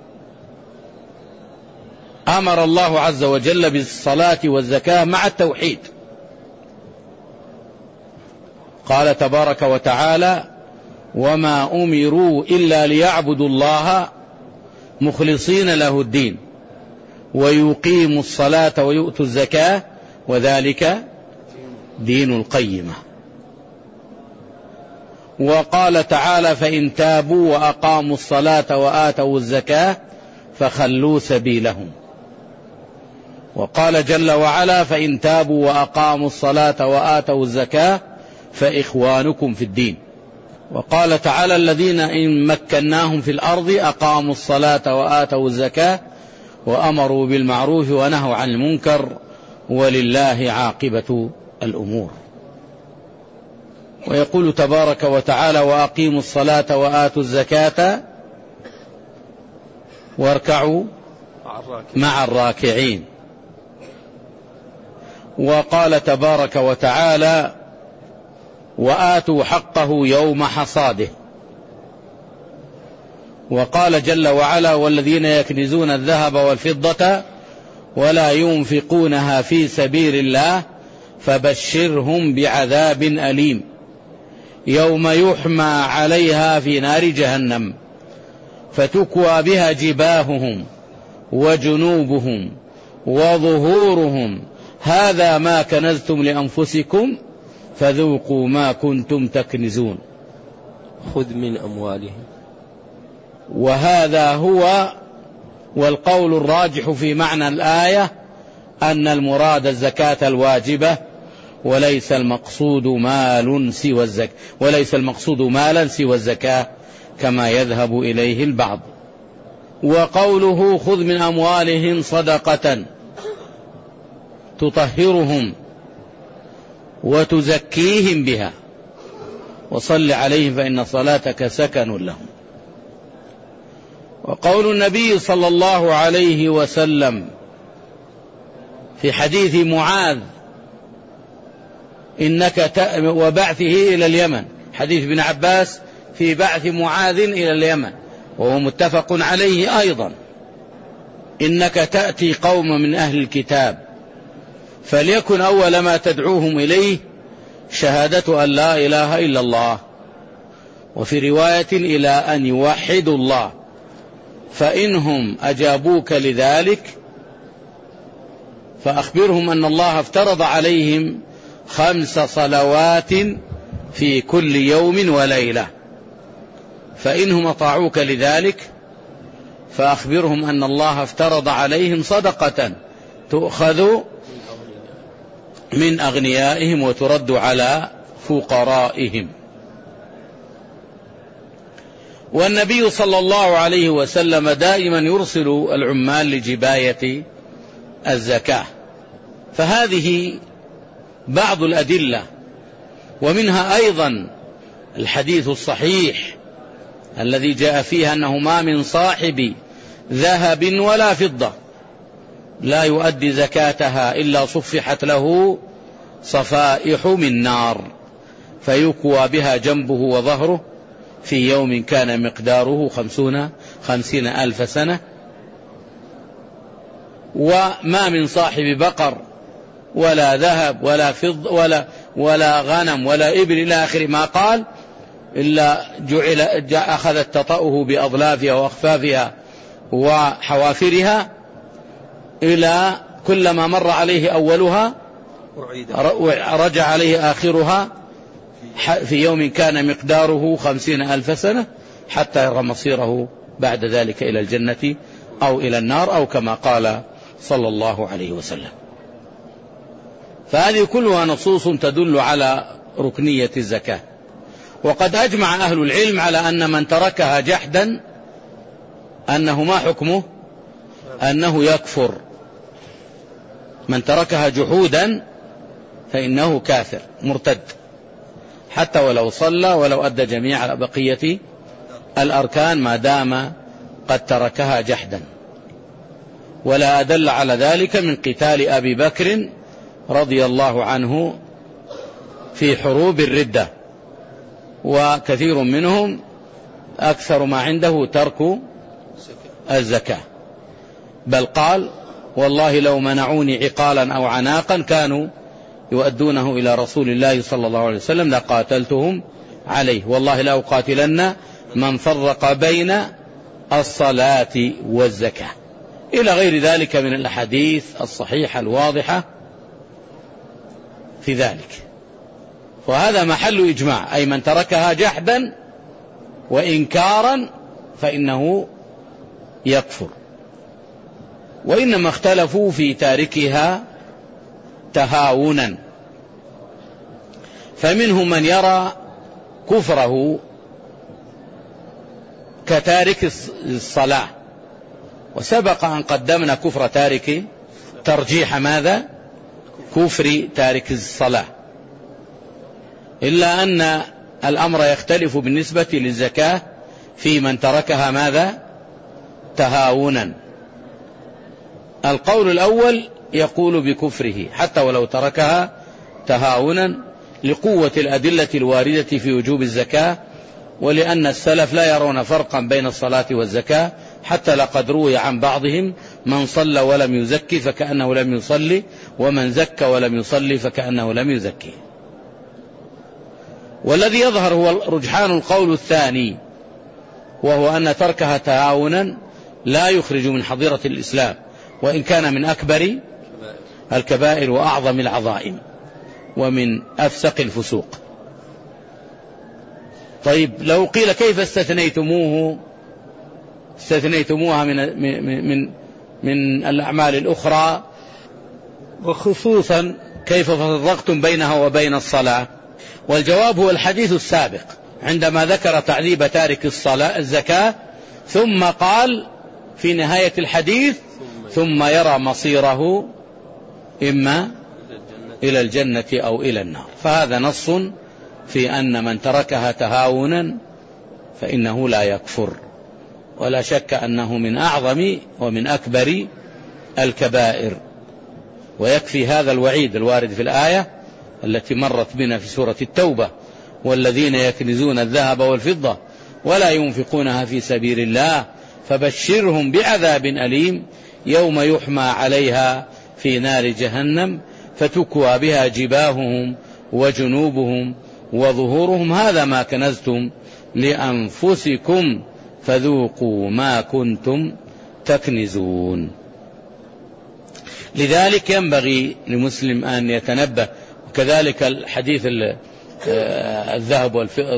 أمر الله عز وجل بالصلاة والزكاة مع التوحيد. قال تبارك وتعالى: وما أمروا إلا ليعبدوا الله مخلصين له الدين ويقيموا الصلاة ويؤتوا الزكاة وذلك دين القيمة. وقال تعالى: فإن تابوا وأقاموا الصلاة وآتوا الزكاة فخلوا سبيلهم. وقال جل وعلا: فإن تابوا وأقاموا الصلاة وآتوا الزكاة فإخوانكم في الدين. وقال تعالى: الذين إن مكناهم في الأرض أقاموا الصلاة وآتوا الزكاة وأمروا بالمعروف ونهوا عن المنكر ولله عاقبة الأمور. ويقول تبارك وتعالى: وأقيموا الصلاة وآتوا الزكاة واركعوا مع الراكعين. وقال تبارك وتعالى: وآتوا حقه يوم حصاده. وقال جل وعلا: والذين يكنزون الذهب والفضة ولا ينفقونها في سبيل الله فبشرهم بعذاب أليم يوم يحمى عليها في نار جهنم فتكوى بها جباههم وجنوبهم وظهورهم هذا ما كنزتم لأنفسكم فذوقوا ما كنتم تكنزون. خذ من أموالهم. وهذا هو والقول الراجح في معنى الآية أن المراد الزكاة الواجبة وليس المقصود مال سوى الزكاة وليس المقصود مالا سوى الزكاة كما يذهب إليه البعض. وقوله: خذ من أموالهم صدقة تطهرهم وتزكيهم بها وصل عليهم فإن صلاتك سكن لهم. وقول النبي صلى الله عليه وسلم في حديث معاذ إنك ت... وبعثه إلى اليمن، حديث ابن عباس في بعث معاذ إلى اليمن وهو متفق عليه أيضا، إنك تأتي قوم من أهل الكتاب فليكن أول ما تدعوهم إليه شهادة أن لا إله إلا الله، وفي رواية إلى أن يوحدوا الله، فإنهم أجابوك لذلك فأخبرهم أن الله افترض عليهم خمس صلوات في كل يوم وليلة، فإنهم أطاعوك لذلك فأخبرهم أن الله افترض عليهم صدقة تؤخذ من أغنيائهم وترد على فقرائهم. والنبي صلى الله عليه وسلم دائما يرسل العمال لجباية الزكاة، فهذه بعض الأدلة، ومنها أيضا الحديث الصحيح الذي جاء فيه أنه ما من صاحب ذهب ولا فضة لا يؤدي زكاتها إلا صفحت له صفائح من نار فيكوى بها جنبه وظهره في يوم كان مقداره خمسون خمسين ألف سنة. وما من صاحب بقر ولا ذهب ولا فض ولا ولا غنم ولا إبل إلى آخر ما قال إلا جعل أخذت تطأه بأضلافها وأخفافها وحوافرها إلى كلما مر عليه أولها رجع عليه آخرها في يوم كان مقداره خمسين ألف سنة حتى يرى مصيره بعد ذلك إلى الجنة أو إلى النار أو كما قال صلى الله عليه وسلم. فهذه كلها نصوص تدل على ركنية الزكاة. وقد أجمع أهل العلم على أن من تركها جحدا أنه ما حكمه؟ أنه يكفر. من تركها جحودا فإنه كافر مرتد حتى ولو صلى ولو أدى جميع بقية الأركان ما دام قد تركها جحدا. ولا أدل على ذلك من قتال أبي بكر رضي الله عنه في حروب الردة، وكثير منهم أكثر ما عنده ترك الزكاة، بل قال والله لو منعوني عقالا أو عناقا كانوا يؤدونه إلى رسول الله صلى الله عليه وسلم لقاتلتهم عليه، والله لا أقاتلن من فرق بين الصلاة والزكاة، إلى غير ذلك من الأحاديث الصحيحة الواضحة في ذلك. وهذا محل إجماع، أي من تركها جحدا وإنكارا فإنه يكفر. وإنما اختلفوا في تاركها تهاونا، فمنهم من يرى كفره كتارك الصلاة، وسبق أن قدمنا كفر تارك ترجيح ماذا؟ كفر تارك الصلاة، إلا أن الأمر يختلف بالنسبة للزكاة في من تركها ماذا؟ تهاونا. القول الأول يقول بكفره حتى ولو تركها تهاونا لقوة الأدلة الواردة في وجوب الزكاة، ولأن السلف لا يرون فرقا بين الصلاة والزكاة، حتى لقد روي عن بعضهم من صلى ولم يزكي فكأنه لم يصلي، ومن زكى ولم يصلي فكأنه لم يزكي. والذي يظهر هو رجحان القول الثاني، وهو أن تركها تهاونا لا يخرج من حظيرة الإسلام، وإن كان من أكبر الكبائر وأعظم العظائم ومن أفسق الفسوق. طيب لو قيل كيف استثنيتموه استثنيتموها من من من, من الأعمال الأخرى، وخصوصا كيف فرقتم بينها وبين الصلاة؟ والجواب هو الحديث السابق عندما ذكر تعذيب تارك الصلاة الزكاة، ثم قال في نهاية الحديث ثم يرى مصيره إما إلى الجنة أو إلى النار. فهذا نص في أن من تركها تهاونا فإنه لا يكفر، ولا شك أنه من أعظم ومن أكبر الكبائر. ويكفي هذا الوعيد الوارد في الآية التي مرت بنا في سورة التوبة: والذين يكنزون الذهب والفضة ولا ينفقونها في سبيل الله فبشرهم بعذاب أليم يوم يحمى عليها في نار جهنم فتكوى بها جباههم وجنوبهم وظهورهم هذا ما كنزتم لأنفسكم فذوقوا ما كنتم تكنزون. لذلك ينبغي لمسلم أن يتنبه. وكذلك الحديث الذهب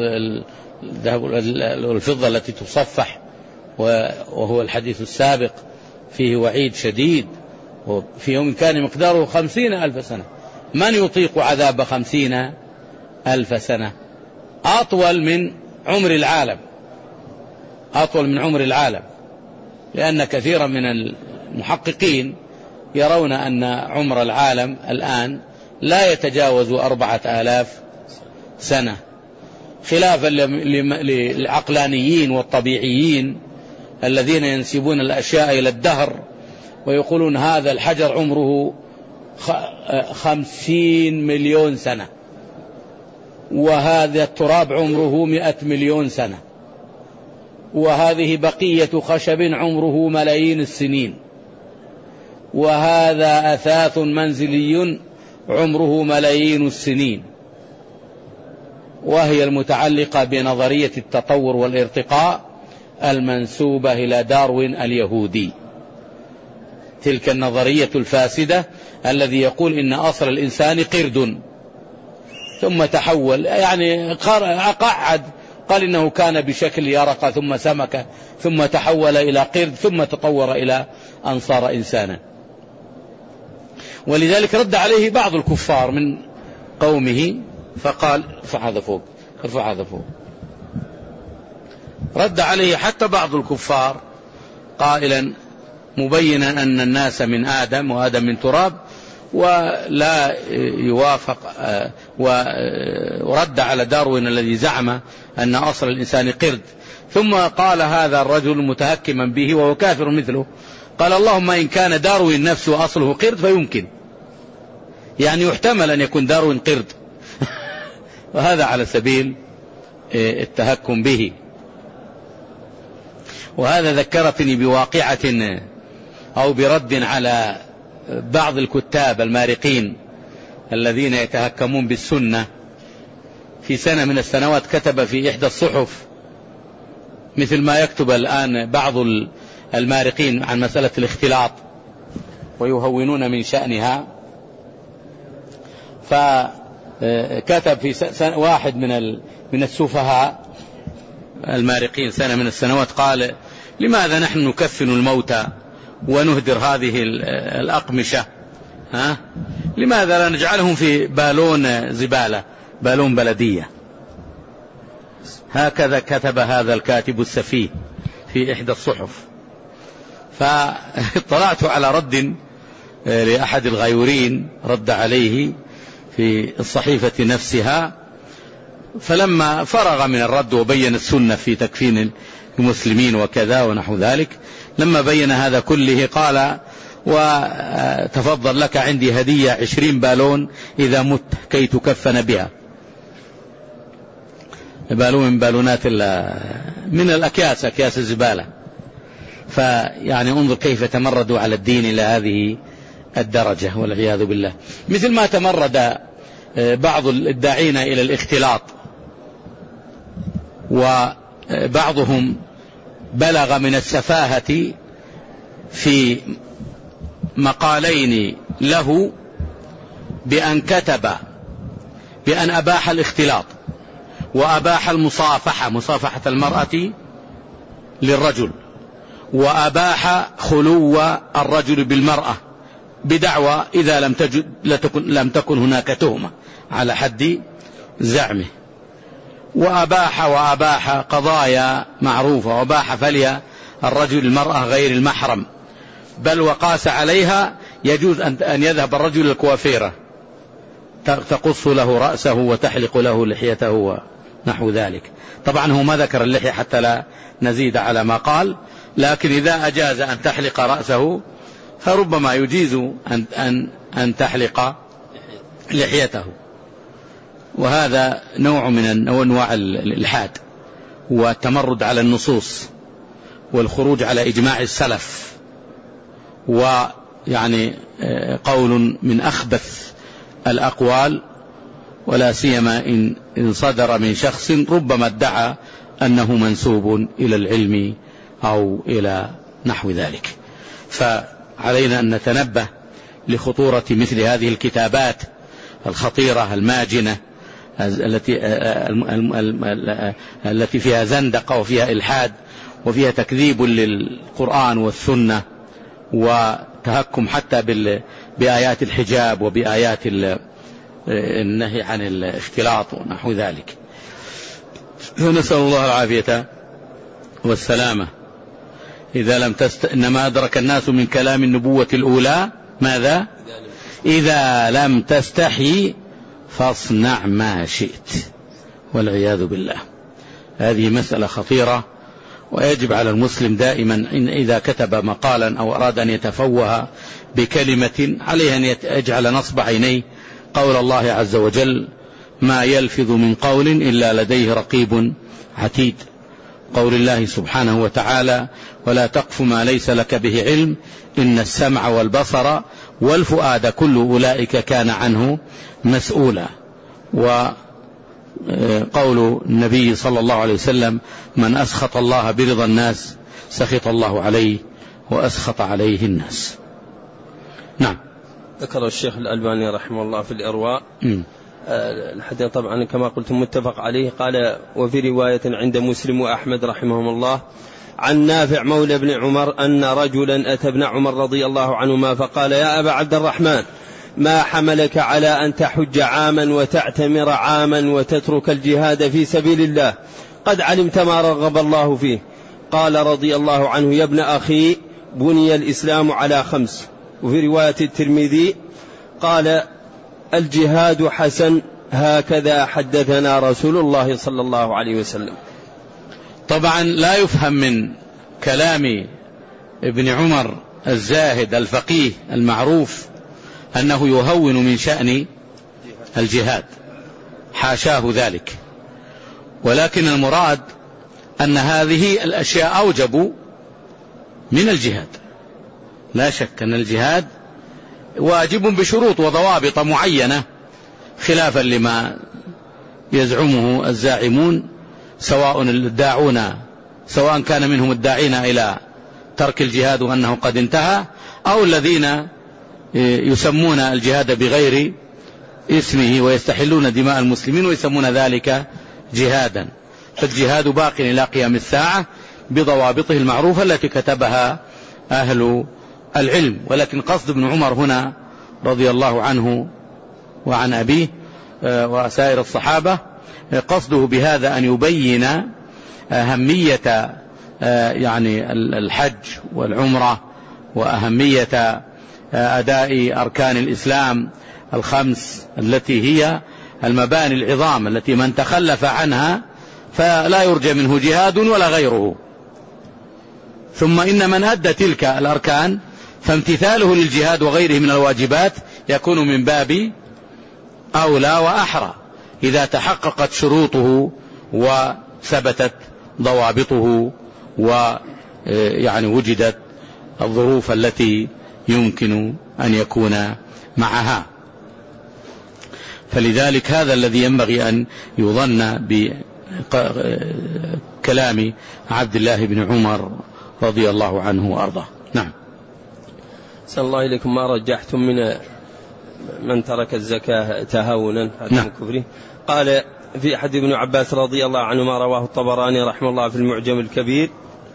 والفضة التي تصفح، وهو الحديث السابق فيه وعيد شديد، وفي يوم كان مقداره خمسين ألف سنة. من يطيق عذاب خمسين ألف سنة؟ أطول من عمر العالم، أطول من عمر العالم، لأن كثيرا من المحققين يرون أن عمر العالم الآن لا يتجاوز أربعة آلاف سنة، خلافا للعقلانيين والطبيعيين الذين ينسبون الأشياء إلى الدهر ويقولون هذا الحجر عمره خمسين مليون سنة، وهذا التراب عمره مئة مليون سنة، وهذه بقية خشب عمره ملايين السنين، وهذا أثاث منزلي عمره ملايين السنين، وهي المتعلقة بنظرية التطور والارتقاء المنسوبة إلى داروين اليهودي. تلك النظرية الفاسدة الذي يقول إن أصل الإنسان قرد ثم تحول، يعني قعد قال إنه كان بشكل يرق ثم سمك ثم تحول إلى قرد ثم تطور إلى أن صار إنسانا. ولذلك رد عليه بعض الكفار من قومه فقال ارفع هذا فوق ارفع هذا فوق رد عليه حتى بعض الكفار قائلا مبينا أن الناس من آدم وآدم من تراب، ولا يوافق، ورد على داروين الذي زعم أن أصل الإنسان قرد. ثم قال هذا الرجل متهكما به وهو كافر مثله، قال اللهم إن كان داروين نفسه أصله قرد فيمكن، يعني يحتمل أن يكون داروين قرد وهذا على سبيل التهكم به. وهذا ذكرتني بواقعة أو برد على بعض الكتاب المارقين الذين يتهكمون بالسنة. في سنة من السنوات كتب في إحدى الصحف مثل ما يكتب الآن بعض المارقين عن مسألة الاختلاط ويهونون من شأنها، فكتب في واحد من من السفهاء المارقين سنة من السنوات قال لماذا نحن نكفن الموتى ونهدر هذه الأقمشة؟ ها؟ لماذا لا نجعلهم في بالون زبالة، بالون بلدية؟ هكذا كتب هذا الكاتب السفيه في إحدى الصحف. فاطلعت على رد لأحد الغيورين رد عليه في الصحيفة نفسها، فلما فرغ من الرد وبين السنة في تكفين المسلمين وكذا ونحو ذلك، لما بين هذا كله قال وتفضل لك عندي هدية عشرين بالون إذا مت كي تكفن بها. بالون من بالونات من الأكياس، أكياس الزبالة. فيعني انظر كيف تمردوا على الدين إلى هذه الدرجة والعياذ بالله. مثل ما تمرد بعض الداعين إلى الاختلاط، وبعضهم بلغ من السفاهة في مقالين له بأن كتب بأن أباح الاختلاط وأباح المصافحة، مصافحة المرأة للرجل، وأباح خلو الرجل بالمرأة بدعوى إذا لم تجد لم تكن هناك تهمة على حد زعمه، وأباح وأباح قضايا معروفة، وأباح فلي الرجل المرأة غير المحرم، بل وقاس عليها يجوز أن يذهب الرجل الكوافيرة تقص له رأسه وتحلق له لحيته نحو ذلك. طبعا هو ما ذكر اللحية حتى لا نزيد على ما قال، لكن إذا أجاز أن تحلق رأسه فربما يجيز أن, أن, أن تحلق لحيته. وهذا نوع من أنواع الإلحاد والتمرد على النصوص والخروج على إجماع السلف، ويعني قول من أخبث الأقوال، ولا سيما إن صدر من شخص ربما ادعى أنه منسوب إلى العلم أو إلى نحو ذلك. فعلينا أن نتنبه لخطورة مثل هذه الكتابات الخطيرة الماجنة التي التي فيها زندقة وفيها إلحاد وفيها تكذيب للقرآن والسنة وتهكم حتى بآيات الحجاب وبآيات النهي عن الاختلاط ونحو ذلك. فنسأل الله العافية والسلامة. إذا لم تست... إنما أدرك الناس من كلام النبوة الأولى ماذا؟ إذا لم تستحي فاصنع ما شئت، والعياذ بالله. هذه مسألة خطيرة، ويجب على المسلم دائما إن إذا كتب مقالا أو أراد أن يتفوه بكلمة عليه أن يجعل نصب عينيه قول الله عز وجل: ما يلفظ من قول إلا لديه رقيب عتيد. قول الله سبحانه وتعالى: ولا تقف ما ليس لك به علم إن السمع والبصر والفؤاد كل أولئك كان عنه مسؤولا. وقول النبي صلى الله عليه وسلم: من أسخط الله برضا الناس سخط الله عليه وأسخط عليه الناس. نعم. ذكر الشيخ الألباني رحمه الله في الإرواء م. الحديث طبعا كما قلت متفق عليه. قال: وفي رواية عند مسلم وأحمد رحمهم الله عن نافع مولى ابن عمر أن رجلا أتى ابن عمر رضي الله عنهما فقال: يا أبا عبد الرحمن، ما حملك على أن تحج عاما وتعتمر عاما وتترك الجهاد في سبيل الله؟ قد علمت ما رغب الله فيه. قال رضي الله عنه: يا ابن أخي، بني الإسلام على خمس. وفي رواية الترمذي قال: الجهاد حسن، هكذا حدثنا رسول الله صلى الله عليه وسلم. طبعا لا يفهم من كلام ابن عمر الزاهد الفقيه المعروف أنه يهون من شأن الجهاد، حاشاه ذلك، ولكن المراد أن هذه الأشياء أوجب من الجهاد. لا شك أن الجهاد واجب بشروط وضوابط معينة، خلافا لما يزعمه الزاعمون، سواء الداعون سواء كان منهم الداعين إلى ترك الجهاد وأنه قد انتهى، أو الذين يسمون الجهاد بغير اسمه ويستحلون دماء المسلمين ويسمون ذلك جهادا. فالجهاد باق إلى قيام الساعة بضوابطه المعروفة التي كتبها أهل العلم. ولكن قصد ابن عمر هنا رضي الله عنه وعن أبيه وسائر الصحابة، قصده بهذا أن يبين أهمية يعني الحج والعمرة وأهمية أداء أركان الإسلام الخمس التي هي المباني العظام التي من تخلف عنها فلا يرجى منه جهاد ولا غيره. ثم إن من أدى تلك الأركان فامتثاله للجهاد وغيره من الواجبات يكون من باب أولى وأحرى إذا تحققت شروطه وثبتت ضوابطه ويعني وجدت الظروف التي يمكن أن يكون معها. فلذلك هذا الذي ينبغي أن يظن بكلام عبد الله بن عمر رضي الله عنه وأرضاه. نعم. صلى الله إليكم. ما رجحتم من من ترك الزكاة تهاونا عدم كفره؟ قال في أحد ابن عباس رضي الله عنه ما رواه الطبراني رحمه الله في المعجم الكبير،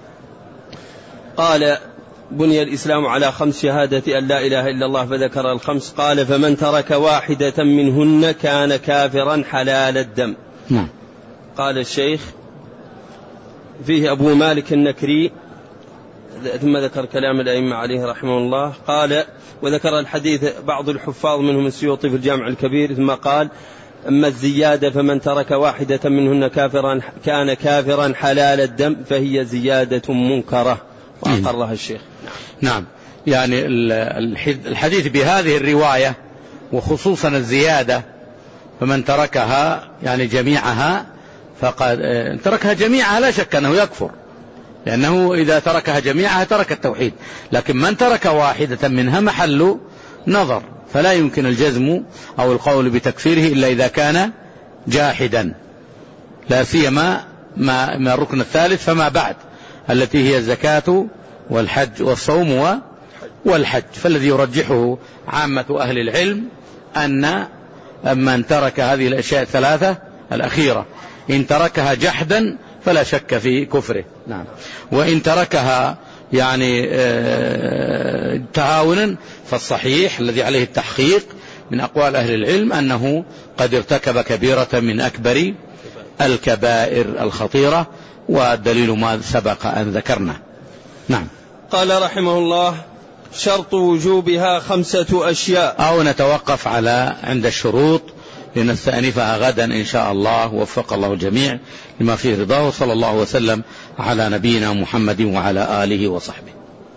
قال: بني الإسلام على خمس، شهادة أن لا إله إلا الله، فذكر الخمس. قال: فمن ترك واحدة منهن كان كافرا حلال الدم. نعم. قال الشيخ: فيه أبو مالك النكري، ثم ذكر كلام الأئمة عليه رحمه الله. قال: وذكر الحديث بعض الحفاظ منهم السيوطي في الجامع الكبير، ثم قال: أما الزيادة فمن ترك واحدة منهن كافرا كان كافرا حلال الدم فهي زيادة منكرة وأقرها الشيخ. نعم، يعني الحديث بهذه الرواية وخصوصا الزيادة فمن تركها يعني جميعها فقد تركها جميعها لا شك أنه يكفر، لأنه إذا تركها جميعها ترك التوحيد، لكن من ترك واحدة منها محل نظر، فلا يمكن الجزم أو القول بتكفيره إلا إذا كان جاحدا، لا سيما ما من الركن الثالث فما بعد التي هي الزكاة والحج والصوم والحج. فالذي يرجحه عامة أهل العلم أن من ترك هذه الأشياء الثلاثة الأخيرة إن تركها جحدا فلا شك في كفره. نعم. وإن تركها يعني تهاونا فالصحيح الذي عليه التحقيق من أقوال أهل العلم أنه قد ارتكب كبيرة من أكبر الكبائر الخطيرة، والدليل ما سبق أن ذكرنا. نعم. قال رحمه الله: شرط وجوبها خمسة أشياء. أو نتوقف على عند الشروط لنستأنفها غدا إن شاء الله، وفق الله الجميع لما فيه رضاه، وصلى الله وسلم على نبينا محمد وعلى آله وصحبه.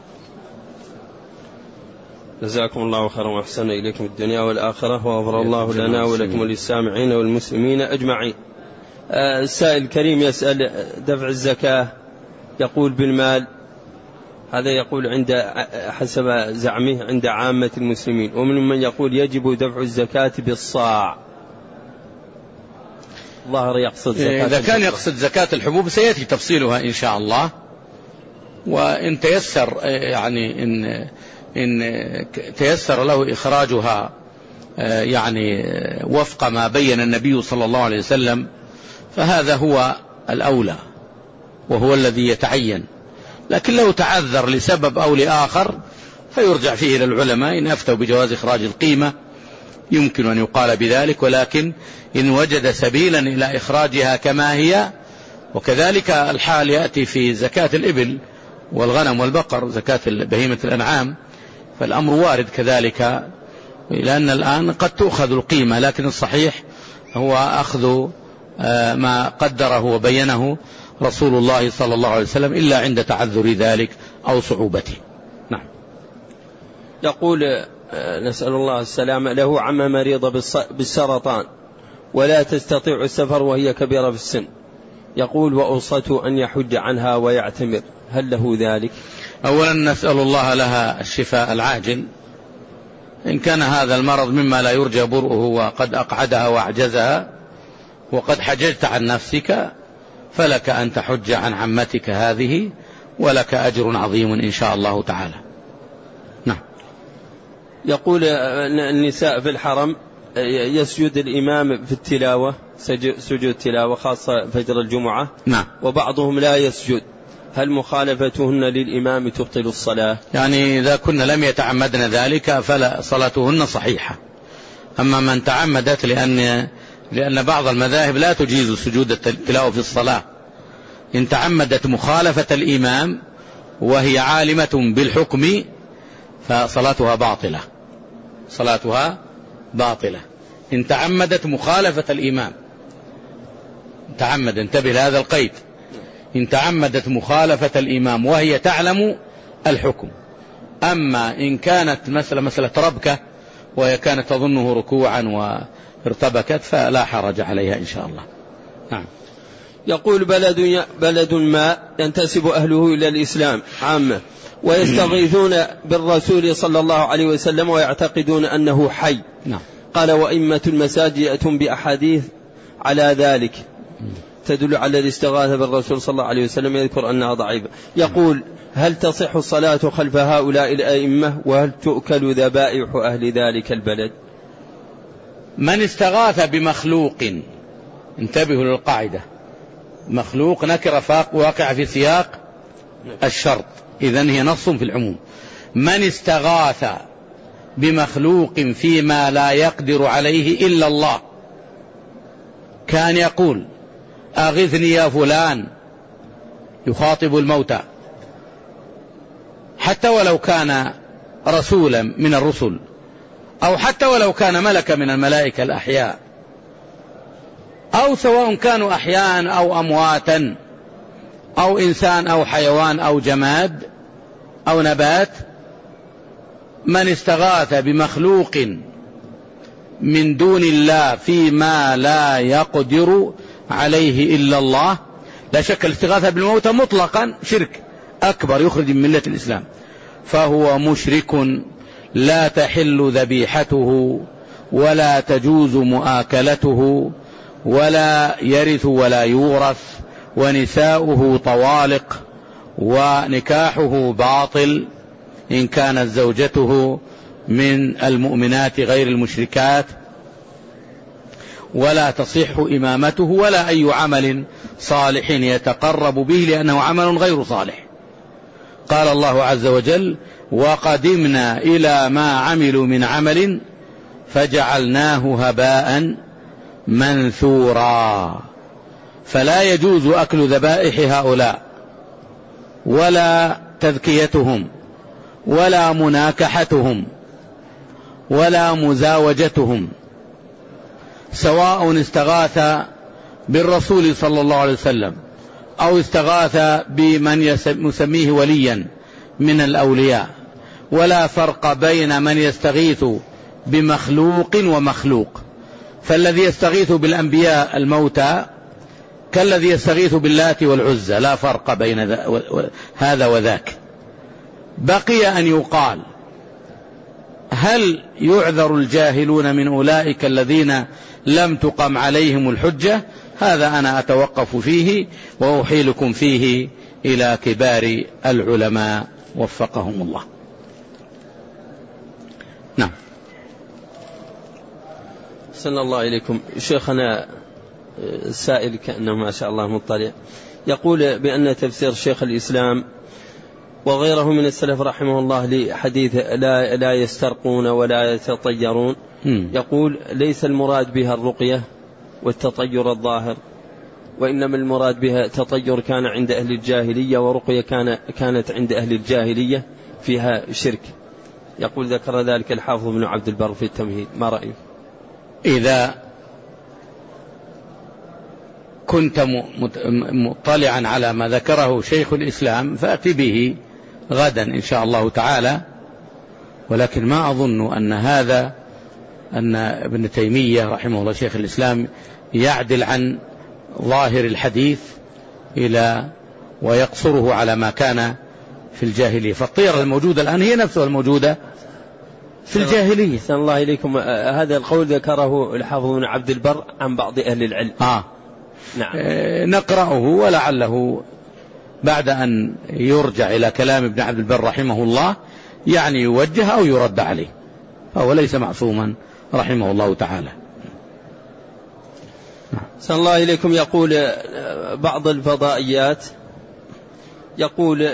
جزاكم الله خيرا وأحسن إليكم الدنيا والآخرة، وغفر الله لنا ولكم وللسامعين والمسلمين أجمعين. السائل الكريم يسأل: دفع الزكاة يقول بالمال، هذا يقول عند حسب زعمه عند عامة المسلمين، ومن من يقول يجب دفع الزكاة بالصاع. ظاهر يقصد زكاة إذا كان يقصد زكاة الحبوب سيأتي تفصيلها إن شاء الله، وإن تيسر يعني إن إن تيسر له إخراجها يعني وفق ما بين النبي صلى الله عليه وسلم فهذا هو الأولى وهو الذي يتعين، لكن لو تعذر لسبب أو لآخر فيرجع فيه إلى العلماء، إن أفتوا بجواز إخراج القيمة يمكن أن يقال بذلك، ولكن إن وجد سبيلا إلى إخراجها كما هي. وكذلك الحال يأتي في زكاة الإبل والغنم والبقر، زكاة بهيمة الأنعام، فالأمر وارد كذلك، لأن الآن قد تأخذ القيمة، لكن الصحيح هو أخذ ما قدره وبينه رسول الله صلى الله عليه وسلم إلا عند تعذر ذلك أو صعوبته. نعم. يقول: نسأل الله السلامة، له عمة مريضة بالسرطان ولا تستطيع السفر وهي كبيرة في السن، يقول: وأوصته أن يحج عنها ويعتمر، هل له ذلك؟ أولا نسأل الله لها الشفاء العاجل. إن كان هذا المرض مما لا يرجى برؤه وقد أقعدها وأعجزها وقد حججت عن نفسك فلك أن تحج عن عمتك هذه، ولك أجر عظيم إن شاء الله تعالى. نعم. يقول: النساء في الحرم يسجد الإمام في التلاوة سجود تلاوة خاصة فجر الجمعة، نعم، وبعضهم لا يسجد، هل مخالفتهن للإمام تبطل الصلاة؟ يعني إذا كن لم يتعمدن ذلك فلا صلاتهن صحيحة. أما من تعمدت، لأن لأن بعض المذاهب لا تجيز سجود التلاوة في الصلاة، إن تعمدت مخالفة الإمام وهي عالمة بالحكم فصلاتها باطلة، صلاتها باطلة إن تعمدت مخالفة الإمام. تعمد، انتبه لهذا القيد، إن تعمدت مخالفة الإمام وهي تعلم الحكم. أما إن كانت مثل مسألة ربكة وهي كانت تظنه ركوعا وارتبكت فلا حرج عليها إن شاء الله. نعم. يقول: بلد, بلد ما ينتسب أهله إلى الإسلام عامة ويستغيثون بالرسول صلى الله عليه وسلم ويعتقدون أنه حي. نعم. قال: وإمة المساجد يأتون بأحاديث على ذلك تدل على الاستغاثة بالرسول صلى الله عليه وسلم، يذكر أنها ضعيفة. يقول: هل تصح الصلاة خلف هؤلاء الأئمة، وهل تؤكل ذبائح أهل ذلك البلد؟ من استغاث بمخلوق، انتبهوا للقاعدة، مخلوق نكرة فاق واقع في سياق الشرط، إذن هي نص في العموم. من استغاث بمخلوق فيما لا يقدر عليه إلا الله، كان يقول: أغثني يا فلان، يخاطب الموتى، حتى ولو كان رسولا من الرسل أو حتى ولو كان ملك من الملائكة الأحياء، أو سواء كانوا أحياء أو أمواتا أو إنسان أو حيوان أو جماد أو نبات، من استغاث بمخلوق من دون الله فيما لا يقدر عليه إلا الله، لا شك الاستغاثة بالموتى مطلقا شرك أكبر يخرج من ملة الإسلام، فهو مشرك لا تحل ذبيحته ولا تجوز مؤاكلته ولا يرث ولا يورث، ونساؤه طوالق، ونكاحه باطل إن كانت زوجته من المؤمنات غير المشركات، ولا تصح إمامته ولا أي عمل صالح يتقرب به لأنه عمل غير صالح. قال الله عز وجل: وقدمنا إلى ما عملوا من عمل فجعلناه هباء منثورا. فلا يجوز أكل ذبائح هؤلاء ولا تذكيتهم ولا مناكحتهم ولا مزاوجتهم، سواء استغاث بالرسول صلى الله عليه وسلم أو استغاث بمن يسميه وليا من الأولياء، ولا فرق بين من يستغيث بمخلوق ومخلوق. فالذي يستغيث بالأنبياء الموتى كالذي يستغيث باللات والعزى، لا فرق بين هذا وذاك. بقي أن يقال: هل يعذر الجاهلون من أولئك الذين لم تقم عليهم الحجة؟ هذا أنا أتوقف فيه وأحيلكم فيه إلى كبار العلماء وفقهم الله. نعم. صلى الله إليكم. شيخنا السائل كأنه ما شاء الله مطلع، يقول بأن تفسير شيخ الإسلام وغيره من السلف رحمه الله لحديث لا, لا يسترقون ولا يتطيرون، يقول ليس المراد بها الرقية والتطير الظاهر، وإنما المراد بها تطير كان عند أهل الجاهلية ورقية كان كانت عند أهل الجاهلية فيها شرك. يقول ذكر ذلك الحافظ بن عبد البر في التمهيد، ما رأيه؟ إذا كنت مطلعا على ما ذكره شيخ الإسلام فأتي به غدا إن شاء الله تعالى، ولكن ما أظن أن هذا أن ابن تيمية رحمه الله شيخ الإسلام يعدل عن ظاهر الحديث إلى ويقصره على ما كان في الجاهلية، فالطيرة الموجودة الآن هي نفسها الموجودة في الجاهلية. سأل الله إليكم. هذا القول ذكره الحافظ بن عبد البر عن بعض أهل العلم. آه. نعم. نقرأه ولعله بعد أن يرجع إلى كلام ابن عبد البر رحمه الله يعني يوجه أو يرد عليه، فهو ليس معصوما رحمه الله تعالى. سأل الله إليكم. يقول بعض الفضائيات يقول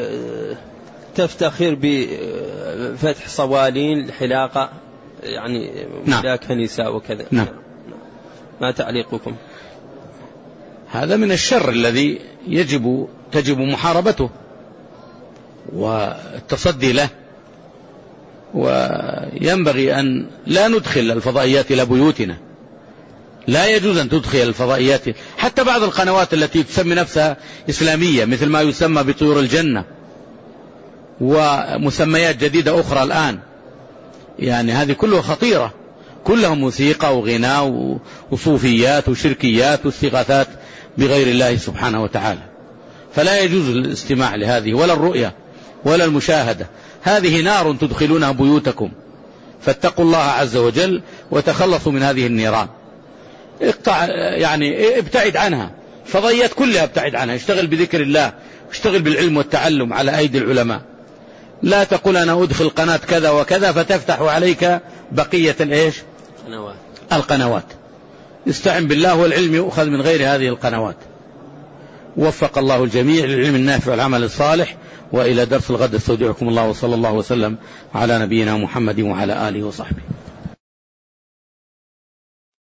تفتخر بفتح صوالين الحلاقة يعني ملاك نساء وكذا. نعم. ما تعليقكم؟ هذا من الشر الذي يجب تجب محاربته والتصدي له، وينبغي أن لا ندخل الفضائيات إلى بيوتنا، لا يجوز أن تدخل الفضائيات. حتى بعض القنوات التي تسمي نفسها إسلامية مثل ما يسمى بطيور الجنة ومسميات جديدة أخرى الآن، يعني هذه كلها خطيرة، كلها موسيقى وغناء وصوفيات وشركيات واستغاثات بغير الله سبحانه وتعالى. فلا يجوز الاستماع لهذه ولا الرؤية ولا المشاهدة، هذه نار تدخلونها بيوتكم، فاتقوا الله عز وجل وتخلصوا من هذه النيران. اقطع يعني ابتعد عنها، فضيات كلها ابتعد عنها، اشتغل بذكر الله، اشتغل بالعلم والتعلم على أيدي العلماء. لا تقول أنا أدخل قناة كذا وكذا فتفتح عليك بقية الإيش القنوات. استعن بالله والعلم يؤخذ من غير هذه القنوات. وفق الله الجميع للعلم النافع والعمل الصالح. وإلى درس الغد استودعكم الله، وصلى الله وسلم على نبينا محمد وعلى آله وصحبه.